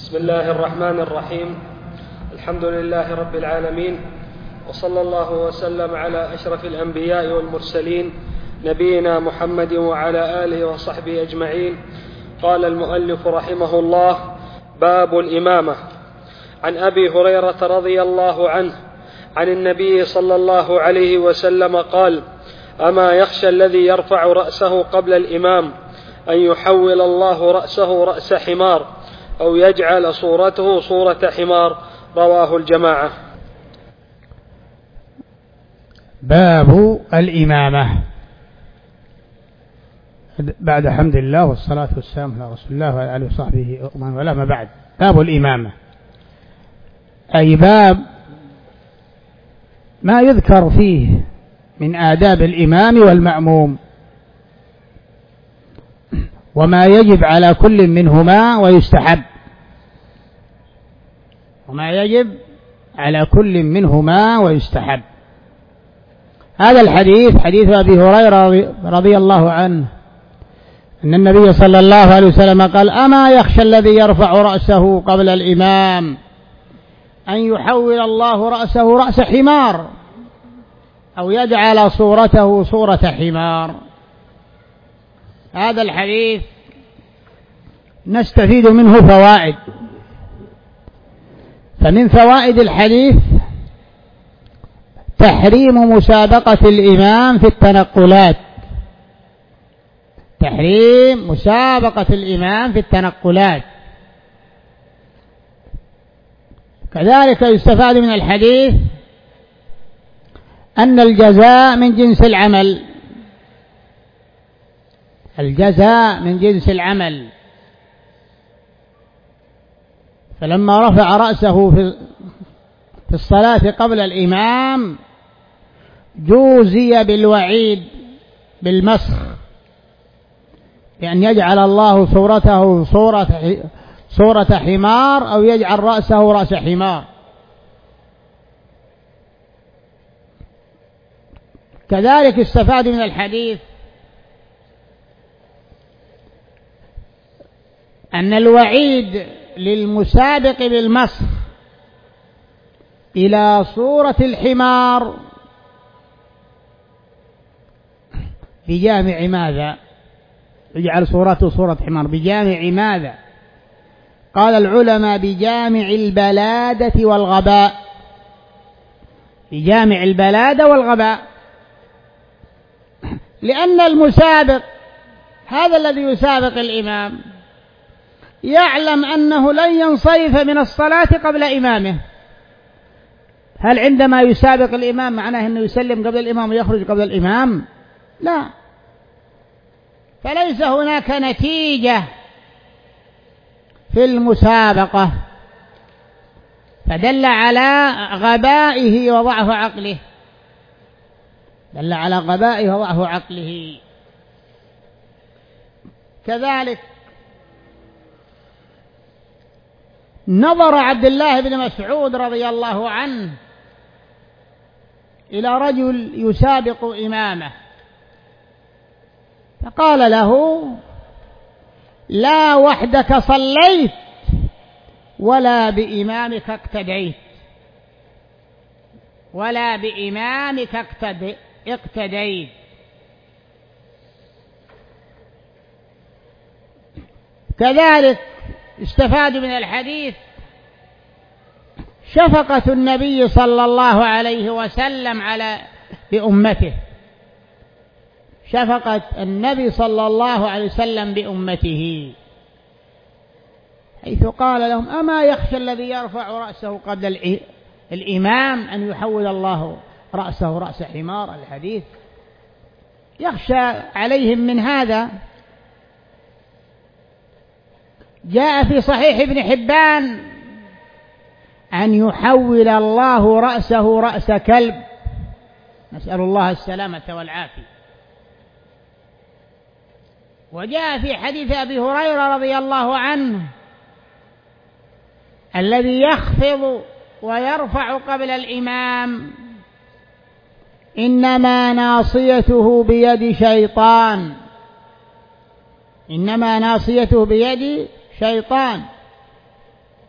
بسم الله الرحمن الرحيم. الحمد لله رب العالمين، وصلى الله وسلم على أشرف الأنبياء والمرسلين نبينا محمد وعلى آله وصحبه أجمعين. قال المؤلف رحمه الله: باب الإمامة. عن أبي هريرة رضي الله عنه عن النبي صلى الله عليه وسلم قال: أما يخشى الذي يرفع رأسه قبل الإمام أن يحول الله رأسه رأس حمار أو يجعل صورته صورة حمار. رواه الجماعة. باب الإمامة. بعد حمد الله والصلاة والسلام على رسول الله وعلى آله وصحبه ومن والاه، ما بعد. باب الإمامة أي باب ما يذكر فيه من آداب الإمام والمأموم، وما يجب على كل منهما ويستحب، وما يجب على كل منهما ويستحب. هذا الحديث حديث أبي هريرة رضي الله عنه أن النبي صلى الله عليه وسلم قال: أما يخشى الذي يرفع رأسه قبل الإمام أن يحول الله رأسه رأس حمار أو يجعل صورته صورة حمار. هذا الحديث نستفيد منه فوائد. فمن فوائد الحديث تحريم مسابقة الإمام في التنقلات، تحريم مسابقة الإمام في التنقلات. كذلك يستفاد من الحديث أن الجزاء من جنس العمل، الجزاء من جنس العمل. فلما رفع رأسه في الصلاة قبل الإمام جوزي بالوعيد بالمسخ، بأن يجعل الله صورته صورة حمار أو يجعل رأسه رأس حمار. كذلك استفاد من الحديث أن الوعيد للمسابق بالمسخ إلى صورة الحمار بجامع ماذا؟ يجعل صورته صورة حمار بجامع ماذا؟ قال العلماء: بجامع البلادة والغباء، بجامع البلادة والغباء. لأن المسابق هذا الذي يسابق الإمام يعلم أنه لن ينصرف من الصلاة قبل إمامه. هل عندما يسابق الإمام معناه أنه يسلم قبل الإمام ويخرج قبل الإمام؟ لا، فليس هناك نتيجة في المسابقة، فدل على غبائه وضعف عقله، دل على غبائه وضعف عقله. كذلك نظر عبد الله بن مسعود رضي الله عنه إلى رجل يسابق إمامه فقال له: لا وحدك صليت ولا بإمامك اقتديت، ولا بإمامك اقتديت. كذلك استفاد من الحديث شفقة النبي صلى الله عليه وسلم بأمته، شفقة النبي صلى الله عليه وسلم بأمته، حيث قال لهم: أما يخشى الذي يرفع رأسه قبل الإمام أن يحول الله رأسه رأس حمار. الحديث يخشى عليهم من هذا. جاء في صحيح ابن حبان أن يحول الله رأسه رأس كلب، نسأل الله السلامة والعافية. وجاء في حديث أبي هريرة رضي الله عنه: الذي يخفض ويرفع قبل الإمام إنما ناصيته بيد شيطان، إنما ناصيته بيد شيطان.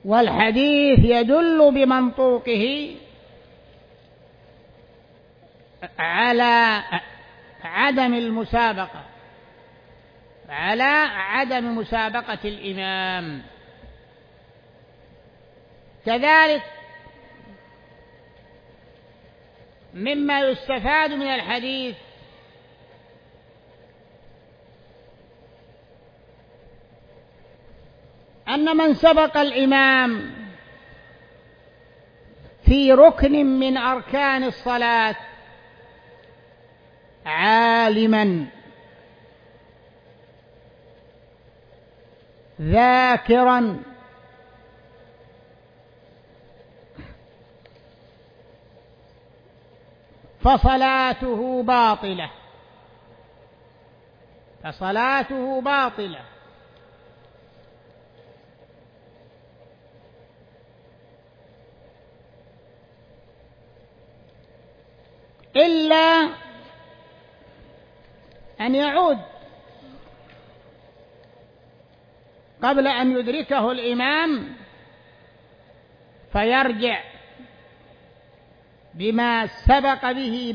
والحديث يدل بمنطوقه على عدم المسابقة، على عدم مسابقة الإمام. كذلك مما يستفاد من الحديث أن من سبق الإمام في ركن من أركان الصلاة عالما ذاكرا فصلاته باطلة، فصلاته باطلة. إلا أن يعود قبل أن يدركه الإمام فيرجع بما سبق به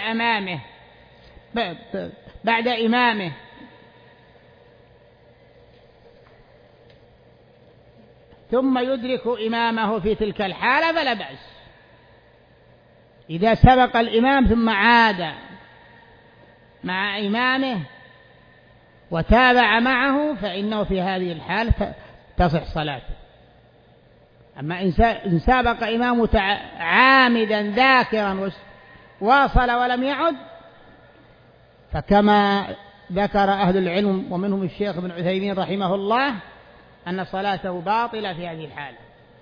بعد إمامه، ثم يدرك إمامه في تلك الحالة فلا بأس. إذا سبق الإمام ثم عاد مع إمامه وتابع معه فإنه في هذه الحالة تصح صلاته. أما إن سابق إمامه عامدا ذاكرا واصل ولم يعد، فكما ذكر أهل العلم ومنهم الشيخ ابن عثيمين رحمه الله أن صلاته باطلة في هذه الحالة.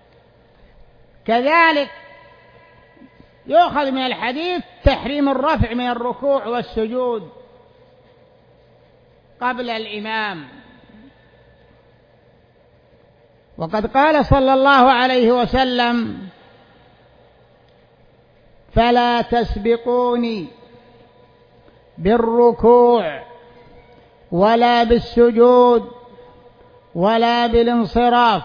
كذلك يؤخذ من الحديث تحريم الرفع من الركوع والسجود قبل الإمام، وقد قال صلى الله عليه وسلم: فلا تسبقوني بالركوع ولا بالسجود ولا بالانصراف.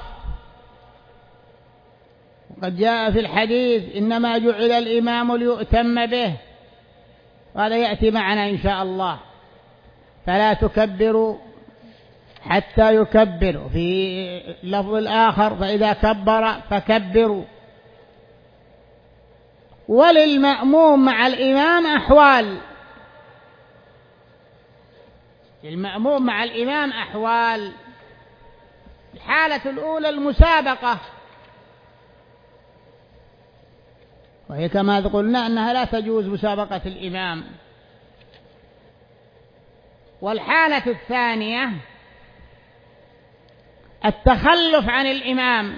وقد جاء في الحديث: إنما جعل الإمام ليؤتم به، وهذا يأتي معنا إن شاء الله. فلا تكبروا حتى يكبر، في لفظ الآخر: فإذا كبر فكبروا. وللمأموم مع الإمام أحوال، للمأموم مع الإمام أحوال. الحالة الأولى المسابقة، وهي كما قلنا أنها لا تجوز مسابقة الإمام. والحالة الثانية التخلف عن الإمام.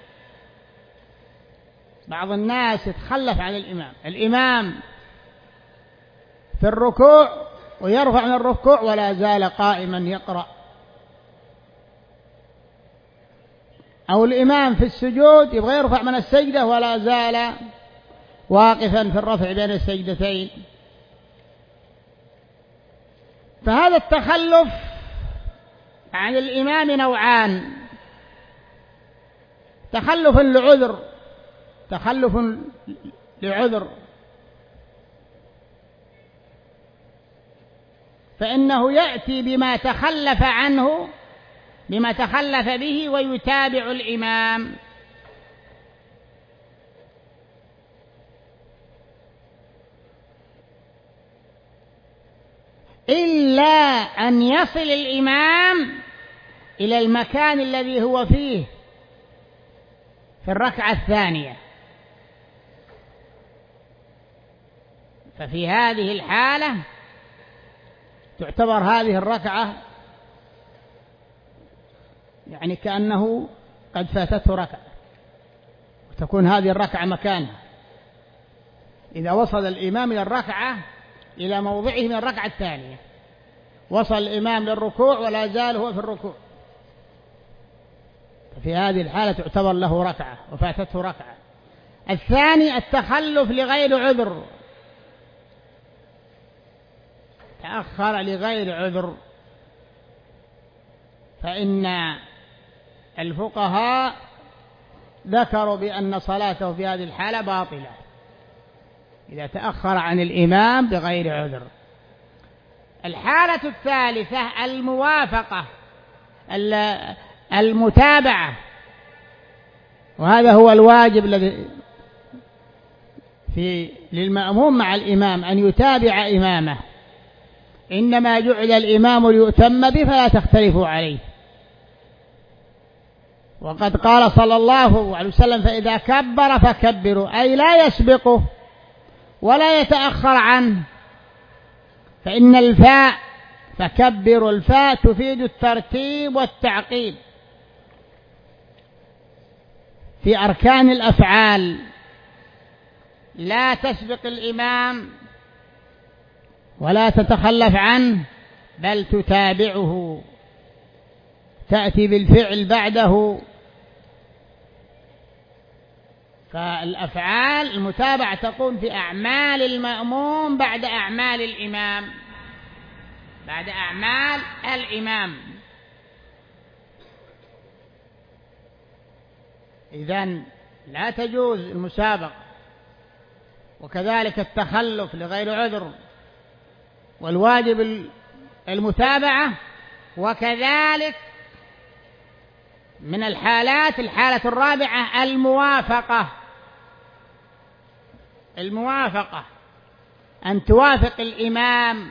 بعض الناس يتخلف عن الإمام في الركوع ويرفع من الركوع ولا زال قائما يقرأ، أو الإمام في السجود يبغى يرفع من السجدة ولا زال واقفا في الرفع بين السجدتين. فهذا التخلف عن الإمام نوعان: تخلف لعذر، تخلف لعذر فإنه يأتي بما تخلف عنه، بما تخلف به، ويتابع الإمام. إلا أن يصل الإمام إلى المكان الذي هو فيه في الركعة الثانية، ففي هذه الحالة تعتبر هذه الركعة يعني كأنه قد فاتته ركعة، وتكون هذه الركعة مكانها. إذا وصل الإمام إلى الركعة، إلى موضعه من الركعة الثانية، وصل الإمام للركوع ولا زال هو في الركوع، ففي هذه الحالة تعتبر له ركعة وفاتته ركعة. الثاني التخلف لغير عذر، تأخر لغير عذر، فإن الفقهاء ذكروا بأن صلاته في هذه الحالة باطلة إذا تأخر عن الإمام بغير عذر. الحالة الثالثة الموافقة، المتابعة، وهذا هو الواجب الذي للمأموم مع الإمام أن يتابع إمامه. إنما جعل الإمام ليؤتم به فلا تختلفوا عليه. وقد قال صلى الله عليه وسلم: فإذا كبر فكبروا، أي لا يسبقه ولا يتأخر عنه، فإن الفاء فكبروا الفاء تفيد الترتيب والتعقيب في أركان الأفعال، لا تسبق الإمام ولا تتخلف عنه بل تتابعه، تأتي بالفعل بعده. فالأفعال المتابعة تكون في أعمال المأموم بعد أعمال الإمام، بعد أعمال الإمام. إذن لا تجوز المسابقة، وكذلك التخلف لغير عذر، والواجب المتابعة. وكذلك من الحالات الحالة الرابعة الموافقة، أن توافق الإمام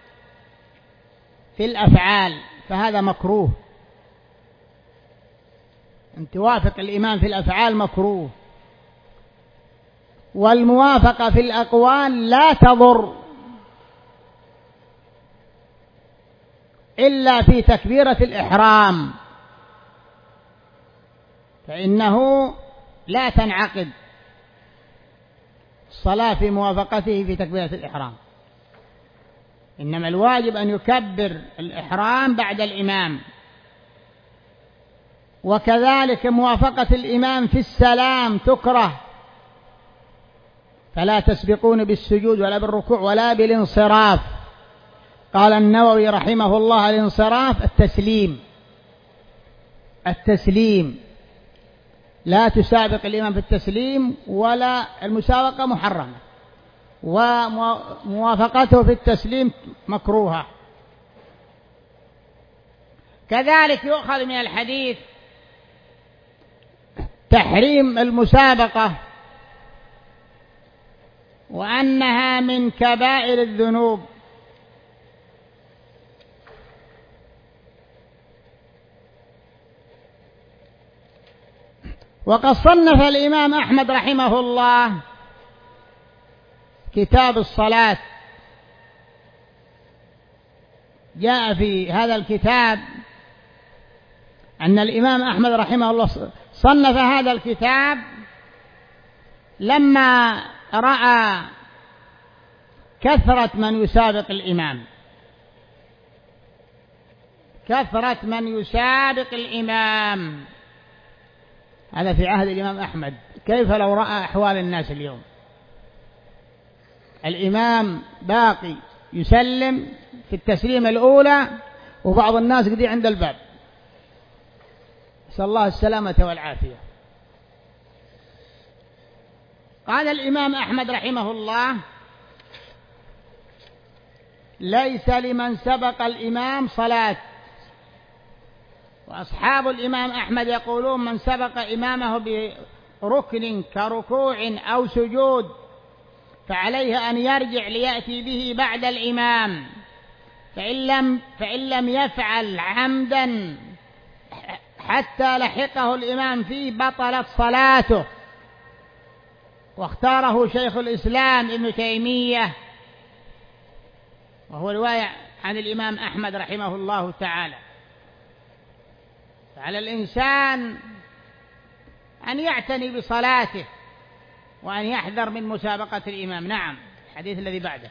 في الأفعال، فهذا مكروه. أن توافق الإمام في الأفعال مكروه. والموافقة في الأقوال لا تضر إلا في تكبيرة الإحرام، فإنه لا تنعقد الصلاة في موافقته في تكبيرة الإحرام، إنما الواجب أن يكبر الإحرام بعد الإمام. وكذلك موافقة الإمام في السلام تكره، فلا تسبقون بالسجود ولا بالركوع ولا بالانصراف. قال النووي رحمه الله: الانصراف التسليم، لا تسابق الإمام في التسليم، ولا المسابقة محرمة، وموافقته في التسليم مكروهة. كذلك يؤخذ من الحديث تحريم المسابقة، وأنها من كبائر الذنوب. وقد صنف الإمام أحمد رحمه الله كتاب الصلاة. جاء في هذا الكتاب أن الإمام أحمد رحمه الله صنف هذا الكتاب لما رأى كثرة من يسابق الإمام، كثرة من يسابق الإمام. هذا في عهد الإمام أحمد. كيف لو رأى أحوال الناس اليوم؟ الإمام باقي يسلم في التسليمة الأولى وبعض الناس قدي عند الباب، نسأل الله السلامة والعافية. قال الإمام أحمد رحمه الله: ليس لمن سبق الإمام صلاة. وأصحاب الإمام أحمد يقولون: من سبق إمامه بركن كركوع أو سجود فعليه أن يرجع ليأتي به بعد الإمام، فإن لم يفعل عمدا حتى لحقه الإمام فيه بطلت صلاته. واختاره شيخ الإسلام ابن تيمية، وهو رواية عن الإمام أحمد رحمه الله تعالى. فعلى الإنسان أن يعتني بصلاته وأن يحذر من مسابقة الإمام. نعم. الحديث الذي بعده: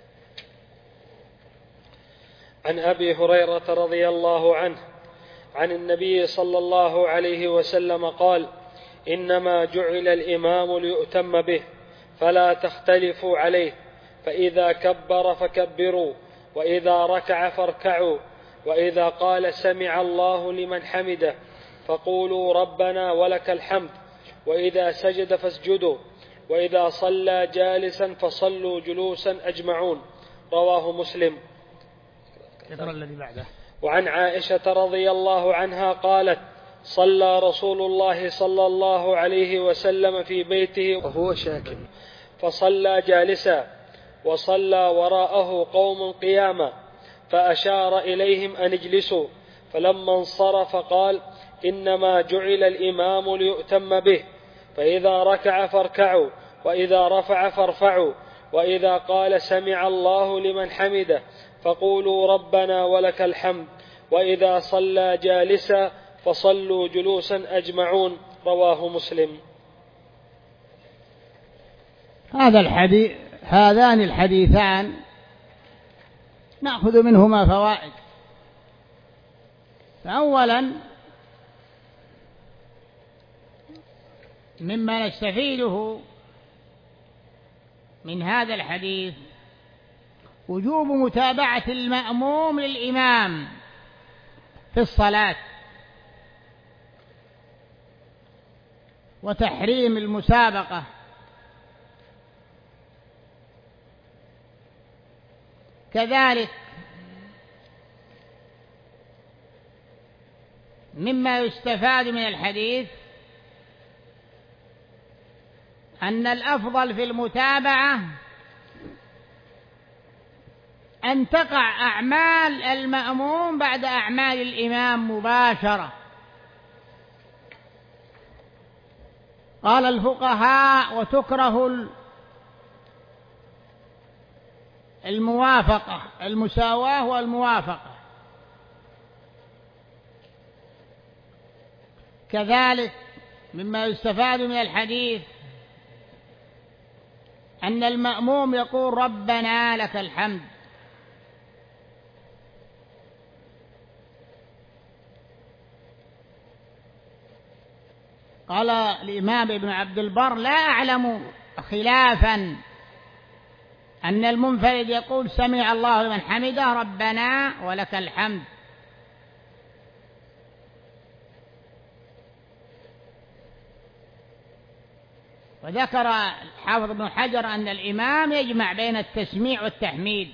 عن أبي هريرة رضي الله عنه عن النبي صلى الله عليه وسلم قال: إنما جعل الإمام ليؤتم به فلا تختلفوا عليه، فإذا كبر فكبروا، وإذا ركع فاركعوا، وإذا قال سمع الله لمن حمده فقولوا ربنا ولك الحمد، وإذا سجد فاسجدوا، وإذا صلى جالسا فصلوا جلوسا أجمعون. رواه مسلم. الذي بعده. وعن عائشة رضي الله عنها قالت: صلى رسول الله صلى الله عليه وسلم في بيته وهو شاك، فصلى جالسا، وصلى وراءه قوم قياما، فأشار إليهم أن اجلسوا، فلما انصرف قال: إنما جعل الإمام ليؤتم به، فإذا ركع فاركعوا، وإذا رفع فارفعوا، وإذا قال سمع الله لمن حمده فقولوا ربنا ولك الحمد، وإذا صلى جالسا فصلوا جلوسا أجمعون. رواه مسلم. هذان الحديثان نأخذ منهما فوائد. فأولا مما نستفيده من هذا الحديث وجوب متابعة المأموم للإمام في الصلاة، وتحريم المسابقة. كذلك مما يستفاد من الحديث أن الأفضل في المتابعة أن تقع أعمال المأموم بعد أعمال الإمام مباشرة. قال الفقهاء: وتكره الموافقة، المساواة والموافقة. كذلك مما يستفاد من الحديث أن المأموم يقول ربنا لك الحمد. قال الإمام ابن عبد البر: لا أعلم خلافا أن المنفرد يقول سمع الله لمن حمده ربنا ولك الحمد. وذكر الحافظ ابن حجر أن الإمام يجمع بين التسميع والتحميد.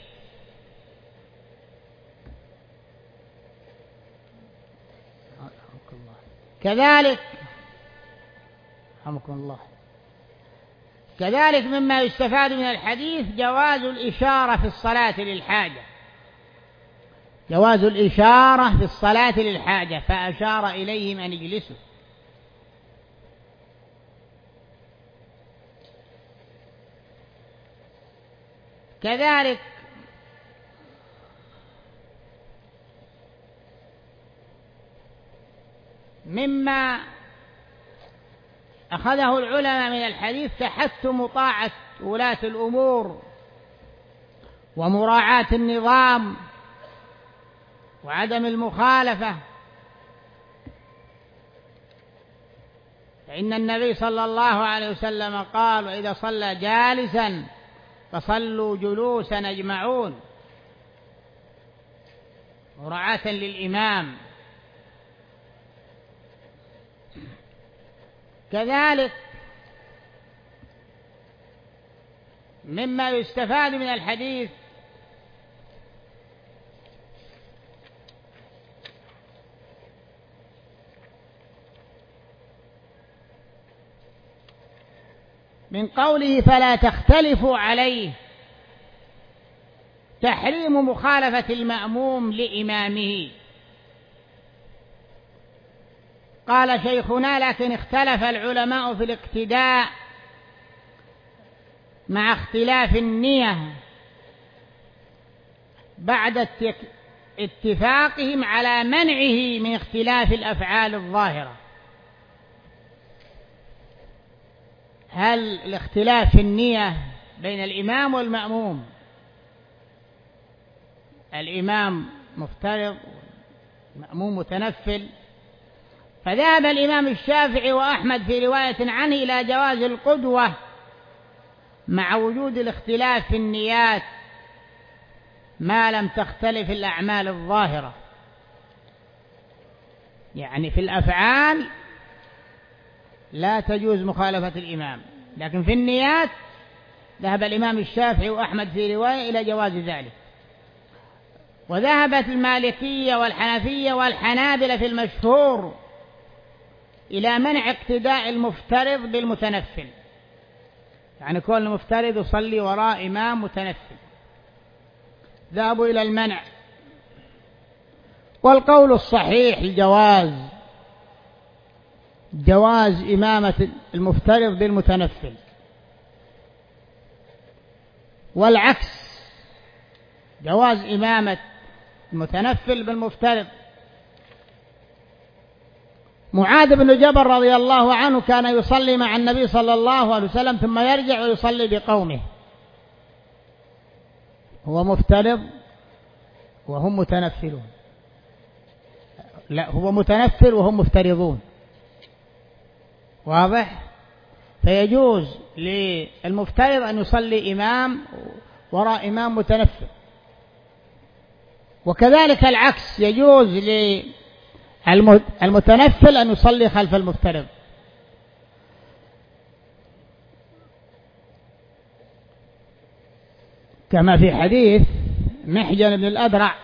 كذلك مما يستفاد من الحديث جواز الإشارة في الصلاة للحاجة، جواز الإشارة في الصلاة للحاجة، فأشار إليهم أن يجلسوا. كذلك مما أخذه العلماء من الحديث تحتم طاعة ولاة الأمور ومراعاة النظام وعدم المخالفة، فإن النبي صلى الله عليه وسلم قال: وإذا صلى جالسا فصلوا جلوسا أجمعون، مراعاة للإمام. كذلك مما يستفاد من الحديث من قوله فلا تختلفوا عليه تحريم مخالفة المأموم لإمامه. قال شيخنا: لكن اختلف العلماء في الاقتداء مع اختلاف النية بعد اتفاقهم على منعه من اختلاف الأفعال الظاهرة. هل الاختلاف في النية بين الإمام والمأموم، الإمام مفترض والمأموم متنفل، فذهب الإمام الشافعي وأحمد في رواية عنه إلى جواز القدوة مع وجود الاختلاف في النيات ما لم تختلف الأعمال الظاهرة، يعني في الأفعال لا تجوز مخالفة الإمام، لكن في النيات ذهب الإمام الشافعي وأحمد في رواية إلى جواز ذلك. وذهبت المالكية والحنفية والحنابلة في المشهور إلى منع اقتداء المفترض بالمتنفل، يعني كل المفترض يصلي وراء إمام متنفل، ذهبوا إلى المنع. والقول الصحيح جواز إمامة المفترض بالمتنفل، والعكس جواز إمامة المتنفل بالمفترض. معاذ بن جبل رضي الله عنه كان يصلي مع النبي صلى الله عليه وسلم ثم يرجع ويصلي بقومه، هو مفترض وهم متنفلون، لا هو متنفل وهم مفترضون، واضح؟ فيجوز للمفترض أن يصلي إمام وراء إمام متنفل، وكذلك العكس يجوز للمتنفل أن يصلي خلف المفترض. كما في حديث محجن بن الأدرع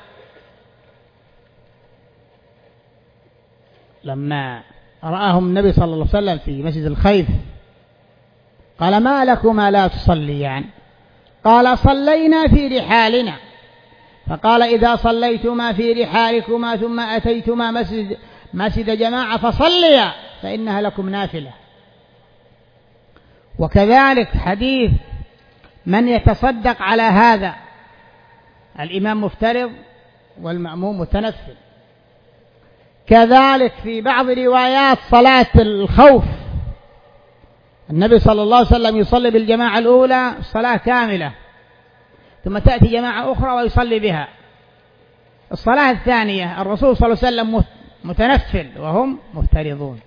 لما رآهم النبي صلى الله عليه وسلم في مسجد الخيف قال: ما لكما لا تصليان؟ قال: صلينا في رحالنا. فقال: إذا صليتما في رحالكما ثم أتيتما مسجد جماعة فصليا فإنها لكم نافلة. وكذلك حديث من يتصدق على هذا، الإمام مفترض والمأموم متنفل. كذلك في بعض روايات صلاة الخوف النبي صلى الله عليه وسلم يصلي بالجماعة الأولى الصلاة كاملة، ثم تأتي جماعة أخرى ويصلي بها. الصلاة الثانية الرسول صلى الله عليه وسلم متنفل وهم مفترضون.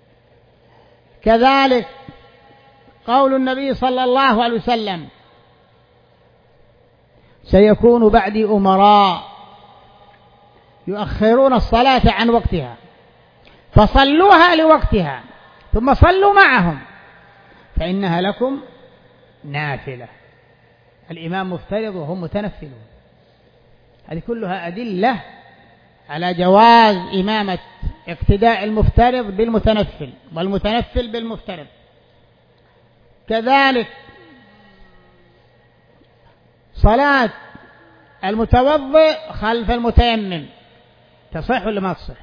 كذلك قول النبي صلى الله عليه وسلم: سيكون بعدي أمراء يؤخرون الصلاة عن وقتها فصلوها لوقتها ثم صلوا معهم فإنها لكم نافلة. الإمام مفترض وهم متنفلون. هذه كلها أدلة على جواز إمامة اقتداء المفترض بالمتنفل والمتنفل بالمفترض. كذلك صلاة المتوضئ خلف المتيمم تصح ولا ما تصح؟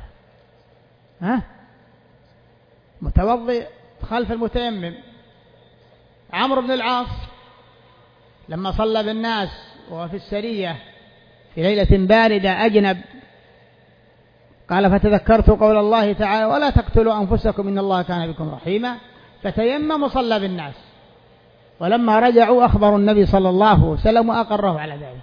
متوضئ خلف المتيمم. عمرو بن العاص لما صلى بالناس وفي السرية في ليلة باردة أجنب قال: فتذكرت قول الله تعالى: ولا تقتلوا أنفسكم إن الله كان بكم رحيما، فتيمم وصلى بالناس. ولما رجعوا أخبروا النبي صلى الله عليه وسلم وأقره على ذلك.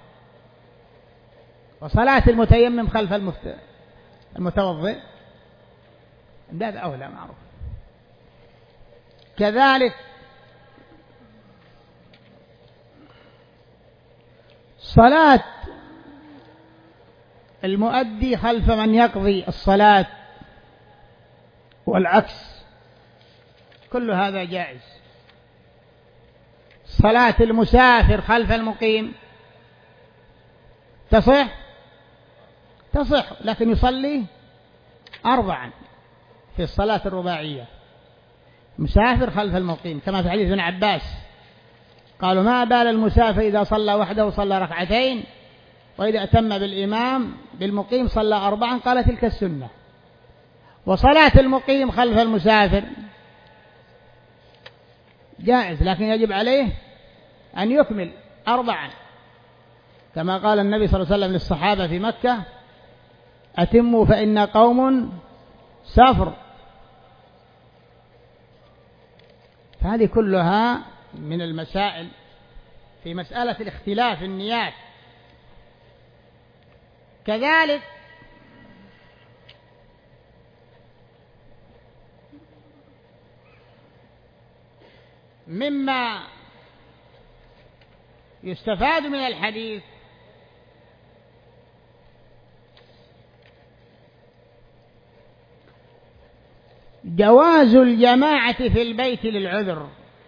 وصلاة المتيمم خلف المتوضئ باب أولى معروف. كذلك صلاة المؤدي خلف من يقضي الصلاة والعكس، كل هذا جائز. صلاة المسافر خلف المقيم تصح لكن يصلي 4 في الصلاة الرباعية، مسافر خلف المقيم، كما في حديث ابن عباس قالوا: ما بال المسافر إذا صلى وحده صلى 2 وإذا أتم بالإمام بالمقيم صلى 4. قال: تلك السنة. وصلاة المقيم خلف المسافر جائز لكن يجب عليه أن يكمل 4 كما قال النبي صلى الله عليه وسلم للصحابة في مكة: أتموا فإن قوم سافر. فهذه كلها من المسائل في مسألة الاختلاف النيات. كذلك مما يستفاد من الحديث جواز الجماعة في البيت للعذر.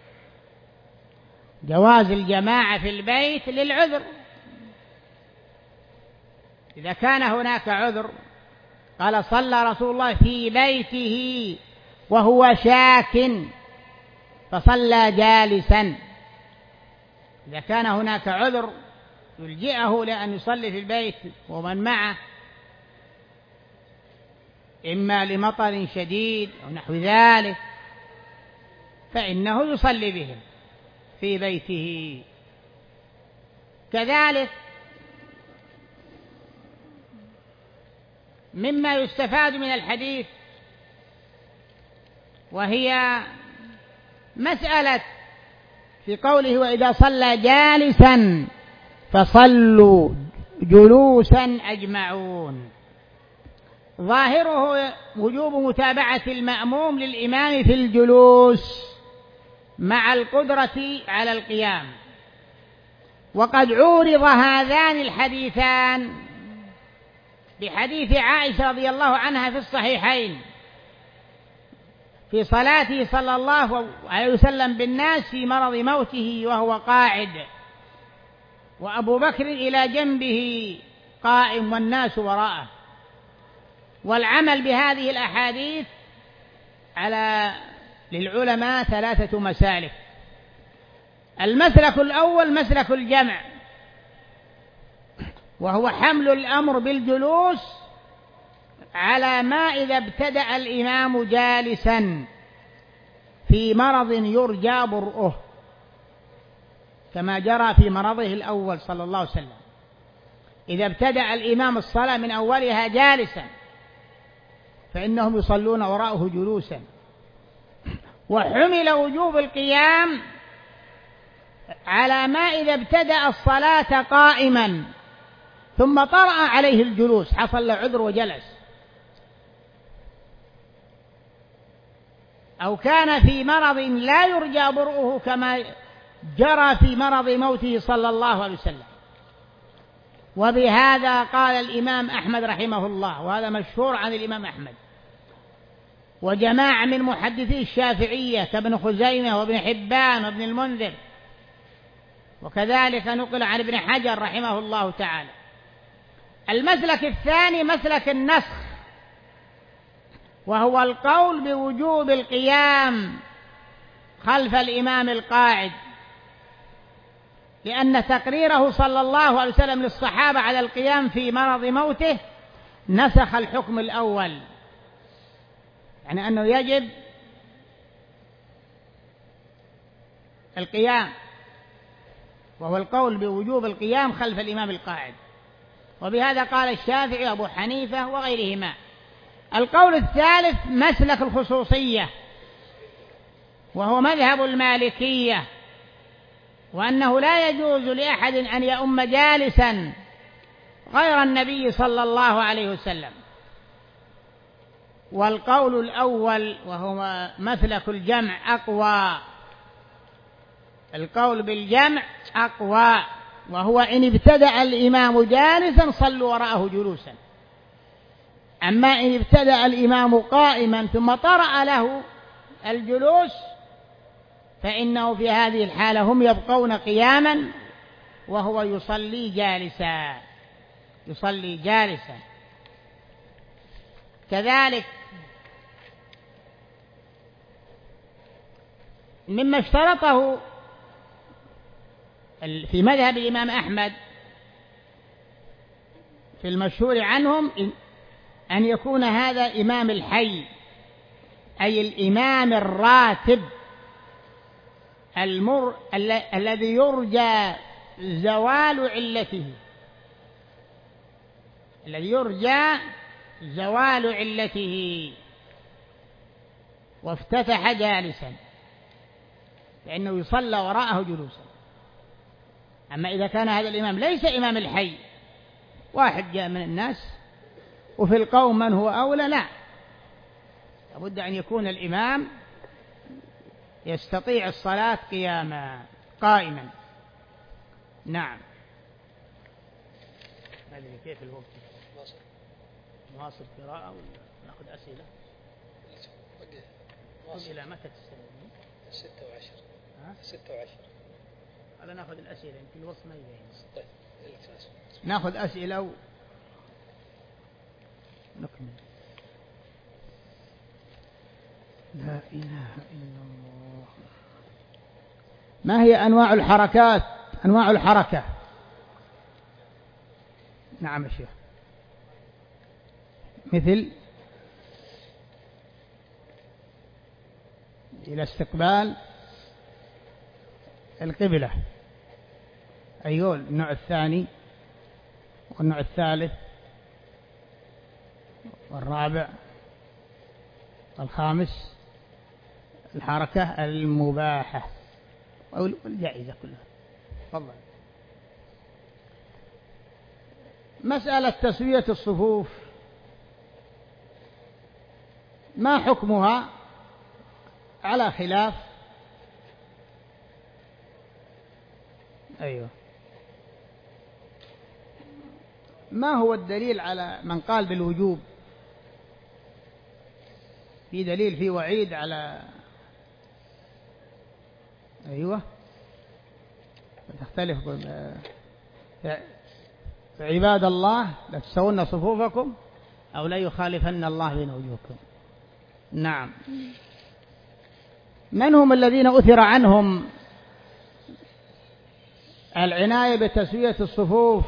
جواز الجماعة في البيت للعذر، إذا كان هناك عذر. قال صلى رسول الله في بيته وهو شاك فصلى جالسا. إذا كان هناك عذر يلجئه لأن يصلي في البيت ومن معه، إما لمطر شديد أو نحو ذلك، فإنه يصلي بهم في بيته. كذلك مما يستفاد من الحديث وهي مسألة في قوله وإذا صلى جالسا فصلوا جلوسا أجمعون. ظاهره وجوب متابعة المأموم للإمام في الجلوس مع القدرة على القيام. وقد عورض هذان الحديثان بحديث عائشة رضي الله عنها في الصحيحين في صلاته صلى الله عليه وسلم بالناس في مرض موته وهو قاعد، وأبو بكر إلى جنبه قائم والناس وراءه. والعمل بهذه الأحاديث للعلماء 3 مسالك. المسلك الأول مسلك الجمع، وهو حمل الأمر بالجلوس على ما إذا ابتدأ الإمام جالسا في مرض يرجى برؤه، كما جرى في مرضه الأول صلى الله عليه وسلم. إذا ابتدأ الإمام الصلاة من أولها جالسا فإنهم يصلون وراءه جلوسا. وحمل وجوب القيام على ما إذا ابتدأ الصلاة قائما ثم طرأ عليه الجلوس، حصل له عذر وجلس، أو كان في مرض لا يرجى برؤه كما جرى في مرض موته صلى الله عليه وسلم. وبهذا قال الإمام أحمد رحمه الله، وهذا مشهور عن الإمام أحمد وجماعة من محدثي الشافعية كابن خزيمة وابن حبان وابن المنذر، وكذلك نقل عن ابن حجر رحمه الله تعالى. المسلك الثاني مسلك النسخ، وهو القول بوجوب القيام خلف الإمام القاعد، لأن تقريره صلى الله عليه وسلم للصحابة على القيام في مرض موته نسخ الحكم الأول، يعني أنه يجب القيام، وهو القول بوجوب القيام خلف الإمام القاعد. وبهذا قال الشافعي وأبو حنيفة وغيرهما. القول الثالث مسلك الخصوصية، وهو مذهب المالكية، وأنه لا يجوز لأحد أن يؤم جالسا غير النبي صلى الله عليه وسلم. والقول الأول وهو مسلك الجمع أقوى، القول بالجمع أقوى، وهو إن ابتدأ الإمام جالسا صلوا وراءه جلوسا. أما إن ابتدأ الإمام قائما ثم طرأ له الجلوس فإنه في هذه الحالة هم يبقون قياما وهو يصلي جالسا، يصلي جالسا. كذلك مما اشترطه في مذهب الإمام أحمد في المشهور عنهم أن يكون هذا إمام الحي، أي الإمام الراتب الذي يرجى زوال علته، الذي يرجى زوال علته، وافتتح جالسا لأنه يصلى وراءه جلوسا. أما إذا كان هذا الإمام ليس إمام الحي، واحد جاء من الناس وفي القوم من هو أولى، لا، لابد أن يكون الإمام يستطيع الصلاة قائما. نعم. هذه كيف الوقت؟ نواصل قراءة ولا نأخذ أسئلة؟ إلى متى تستمر؟ 26. هذا نأخذ الأسئلة يمكن الوصف ما يبين. طيب نأخذ أسئلة ونكمل. لا إله إلا الله. ما هي أنواع الحركات؟ أنواع الحركة. نعم يا شيخ. مثل إلى استقبال القبلة. أيوه النوع الثاني والنوع الثالث والرابع والخامس الحركة المباحة أو الجائزة كلها. تفضل. مسألة تسوية الصفوف ما حكمها؟ على خلاف. أيوه. ما هو الدليل على من قال بالوجوب؟ في دليل في وعيد على أيوه تختلف عباد الله لا تسوون صفوفكم أو لا يخالفن الله بين وجوهكم. نعم. من هم الذين أثر عنهم العناية بتسوية الصفوف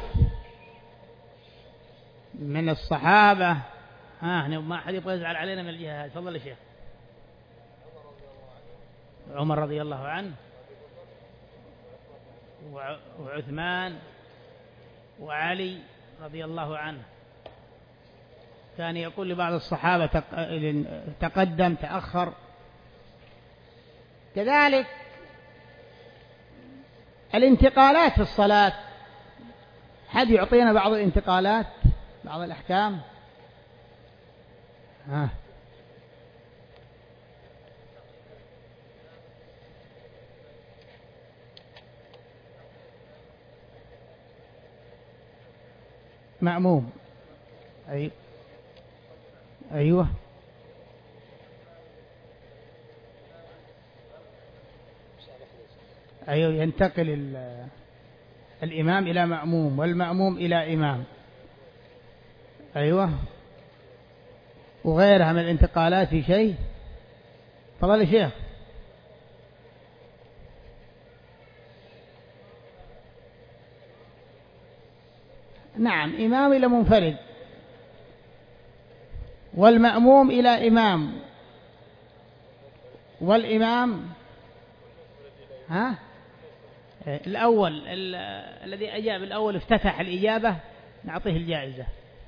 من الصحابة؟ ما أحد يبغى يزعل علينا من الجهة هذه. تفضل يا شيخ. عمر رضي الله عنه وعثمان وعلي رضي الله عنه. كان يقول لبعض الصحابة تقدم تأخر. كذلك الانتقالات في الصلاة. حد يعطينا بعض الانتقالات بعض الأحكام؟ مأموم. أيوه ينتقل الإمام إلى مأموم والمأموم إلى إمام. أيوه وغيرها من الانتقالات في شيء. تفضل يا شيخ. نعم إمام إلى منفرد والمأموم إلى إمام والإمام الأول الذي أجاب الأول افتتح الإجابة نعطيه الجائزة.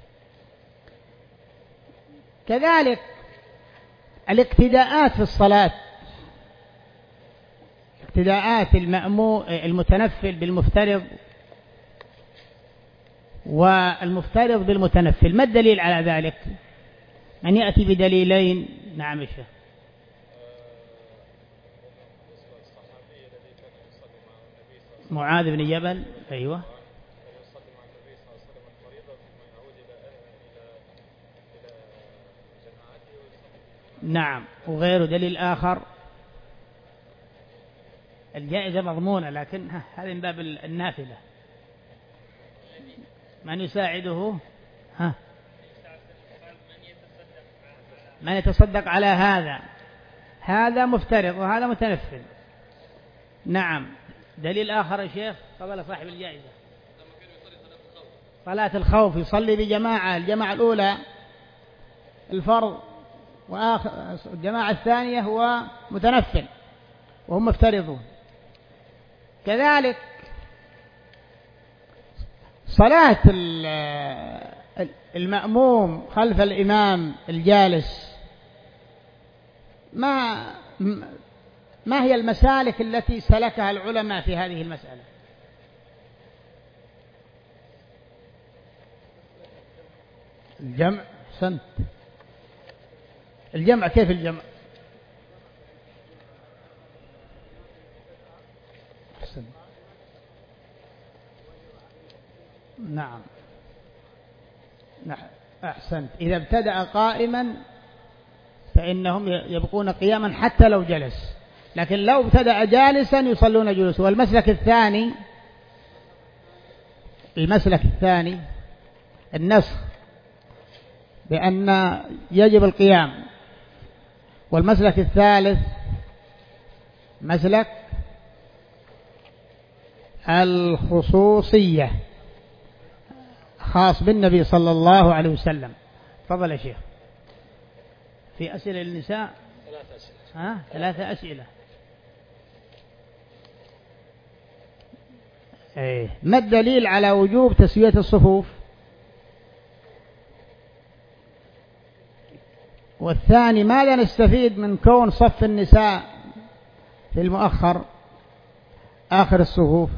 كذلك الاقتداءات في الصلاة. اقتداءات المتنفل بالمفترض والمفترض بالمتنفل. ما الدليل على ذلك؟ من يأتي بدليلين. نعم الشيخ. معاذ بن جبل. أيوة نعم. وغيره دليل آخر. الجائزة مضمونة لكن هذا من باب النافلة. من يساعده من يتصدق على هذا مفترض وهذا متنفل. نعم. دليل آخر يا شيخ. فضل صاحب الجائزة. صلاة الخوف يصلي بجماعة. الجماعة الأولى الفرض وآخر الجماعة الثانية هو متنفل وهم مفترضون. كذلك صلاة المأموم خلف الإمام الجالس. ما هي المسالك التي سلكها العلماء في هذه المسألة؟ الجمع. سنت الجمع. كيف الجمع؟ نعم أحسنت. إذا ابتدأ قائما فإنهم يبقون قياما حتى لو جلس، لكن لو ابتدأ جالسا يصلون جلوسا. والمسلك الثاني النسخ بأن يجب القيام. والمسلك الثالث مسلك الخصوصية، خاص بالنبي صلى الله عليه وسلم. تفضل يا شيخ. في أسئلة للنساء 3 أسئلة. ما الدليل على وجوب تسوية الصفوف؟ والثاني ماذا نستفيد من كون صف النساء في المؤخر آخر الصفوف؟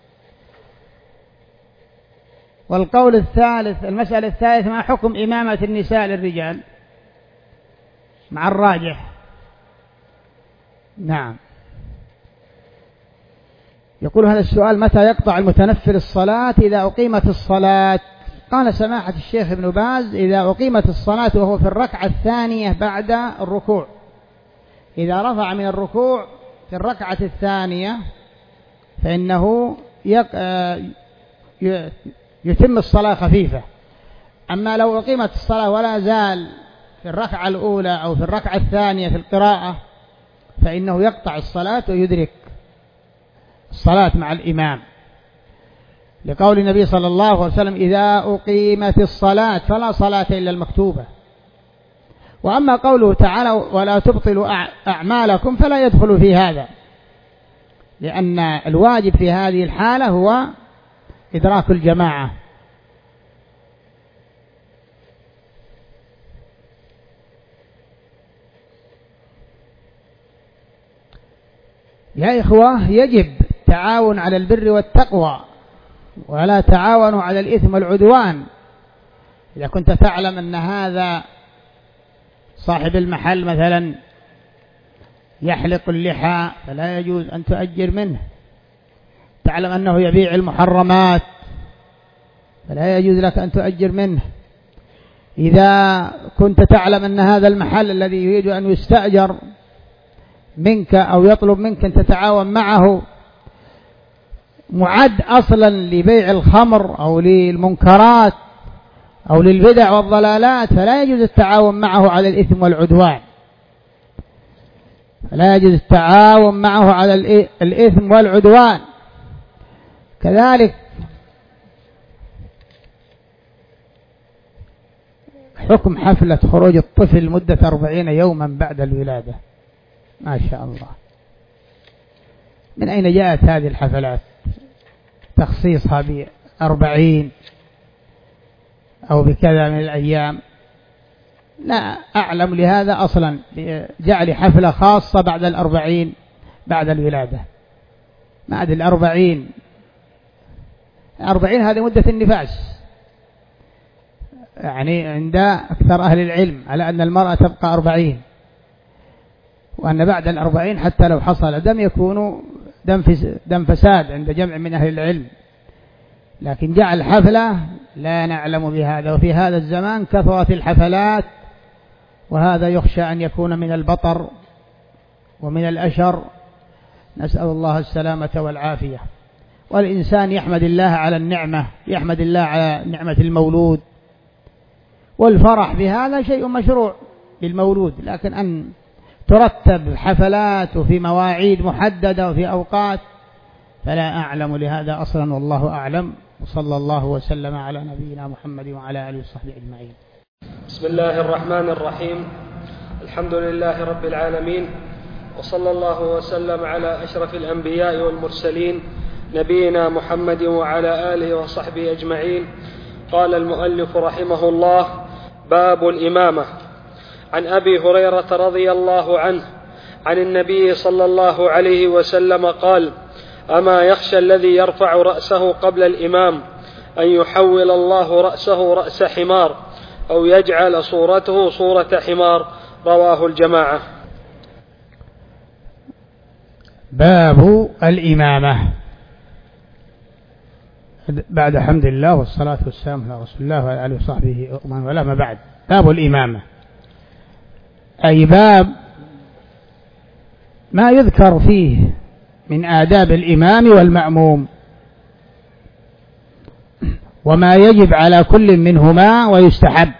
والقول الثالث، المسألة الثالثة، ما حكم إمامة النساء للرجال مع الراجح؟ نعم. يقول هذا السؤال: متى يقطع المتنفل الصلاة إذا أقيمت الصلاة؟ قال سماحة الشيخ ابن باز: إذا أقيمت الصلاة وهو في الركعة الثانية بعد الركوع، إذا رفع من الركوع في الركعة الثانية فإنه يتم الصلاة خفيفة. أما لو أقيمت الصلاة ولا زال في الركعة الأولى أو في الركعة الثانية في القراءة فإنه يقطع الصلاة ويدرك الصلاة مع الإمام، لقول النبي صلى الله عليه وسلم: إذا أقيمت الصلاة فلا صلاة إلا المكتوبة. وأما قوله تعالى: ولا تبطلوا أعمالكم، فلا يدخل في هذا، لأن الواجب في هذه الحالة هو إدراك الجماعة. يا إخوة، يجب التعاون على البر والتقوى، ولا تعاونوا على الإثم والعدوان. إذا كنت تعلم أن هذا صاحب المحل مثلا يحلق اللحى فلا يجوز أن تؤجر منه. تعلم أنه يبيع المحرمات فلا يجوز لك أن تؤجر منه. إذا كنت تعلم أن هذا المحل الذي يريد أن يستأجر منك أو يطلب منك أن تتعاون معه معد أصلا لبيع الخمر أو للمنكرات أو للبدع والضلالات، فلا يجوز التعاون معه على الإثم والعدوان، فلا يجوز التعاون معه على الإثم والعدوان. كذلك حكم حفلة خروج الطفل مدة 40 يوما بعد الولادة. ما شاء الله، من أين جاءت هذه الحفلات؟ تخصيصها ب40 أو بكذا من الأيام؟ لا أعلم لهذا أصلا، جعل حفلة خاصة بعد 40 بعد الولادة. بعد 40 هذه مدة النفاس، يعني عند أكثر أهل العلم على أن المرأة تبقى 40، وأن بعد 40 حتى لو حصل دم يكون دم فساد عند جمع من أهل العلم. لكن جعل حفلة لا نعلم بهذا، وفي هذا الزمان كثرت الحفلات، وهذا يخشى أن يكون من البطر ومن الأشر، نسأل الله السلامة والعافية. والإنسان يحمد الله على النعمة، يحمد الله على نعمة المولود، والفرح بهذا شيء مشروع بالمولود، لكن أن ترتب حفلات وفي مواعيد محددة وفي أوقات فلا أعلم لهذا أصلا، والله أعلم. وصلى الله وسلم على نبينا محمد وعلى آله وصحبه أجمعين. بسم الله الرحمن الرحيم. الحمد لله رب العالمين، وصلى الله وسلم على أشرف الأنبياء والمرسلين نبينا محمد وعلى آله وصحبه أجمعين. قال المؤلف رحمه الله: باب الإمامة. عن أبي هريرة رضي الله عنه عن النبي صلى الله عليه وسلم قال: أما يخشى الذي يرفع رأسه قبل الإمام أن يحول الله رأسه رأس حمار أو يجعل صورته صورة حمار. رواه الجماعة. باب الإمامة. بعد حمد الله والصلاة والسلام على رسول الله وعلى آله وصحبه ومن والاه، ما بعد. باب الإمامة. أي باب ما يذكر فيه من آداب الإمام والمأموم وما يجب على كل منهما ويستحب،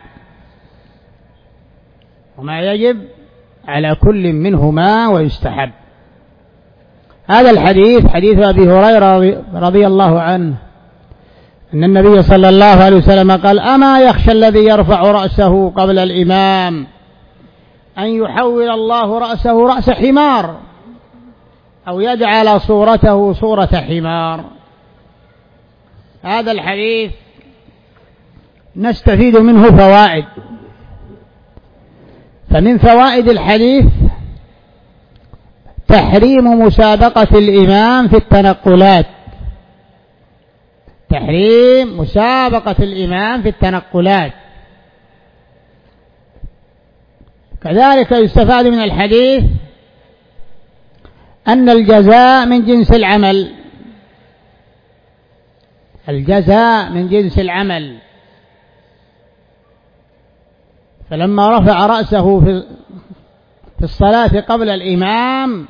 وما يجب على كل منهما ويستحب. هذا الحديث حديث أبي هريرة رضي الله عنه أن النبي صلى الله عليه وسلم قال: أما يخشى الذي يرفع رأسه قبل الإمام أن يحول الله رأسه رأس حمار أو يجعل صورته صورة حمار. هذا الحديث نستفيد منه فوائد. فمن فوائد الحديث تحريم مسابقة الإمام في التنقلات، تحريم مسابقة الإمام في التنقلات. كذلك يستفاد من الحديث أن الجزاء من جنس العمل، الجزاء من جنس العمل. فلما رفع رأسه في الصلاة قبل الإمام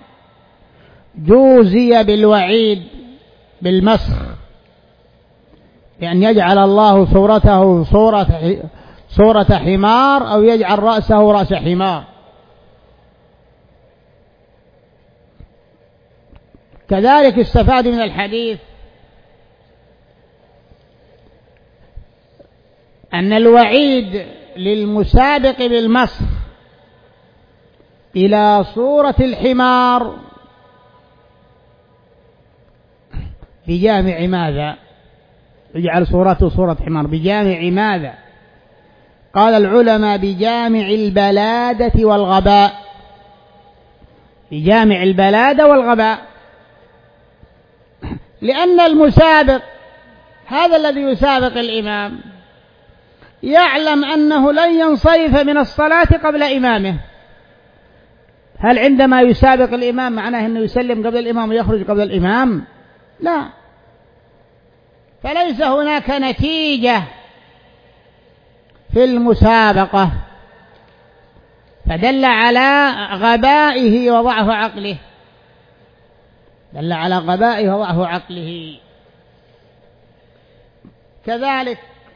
جوزي بالوعيد بالمسخ، بأن يجعل الله صورته صورة حمار أو يجعل رأسه رأس حمار. كذلك استفاد من الحديث أن الوعيد للمسابق بالمسخ إلى صورة الحمار بجامع ماذا؟ يجعل صورته صورة حمار بجامع ماذا؟ قال العلماء: بجامع البلادة والغباء، بجامع البلادة والغباء. لأن المسابق هذا الذي يسابق الإمام يعلم أنه لن ينصرف من الصلاة قبل إمامه. هل عندما يسابق الإمام معناه أنه يسلم قبل الإمام ويخرج قبل الإمام؟ لا، فليس هناك نتيجة في المسابقة، فدل على غبائه وضعف عقله، دل على غبائه وضعف عقله. كذلك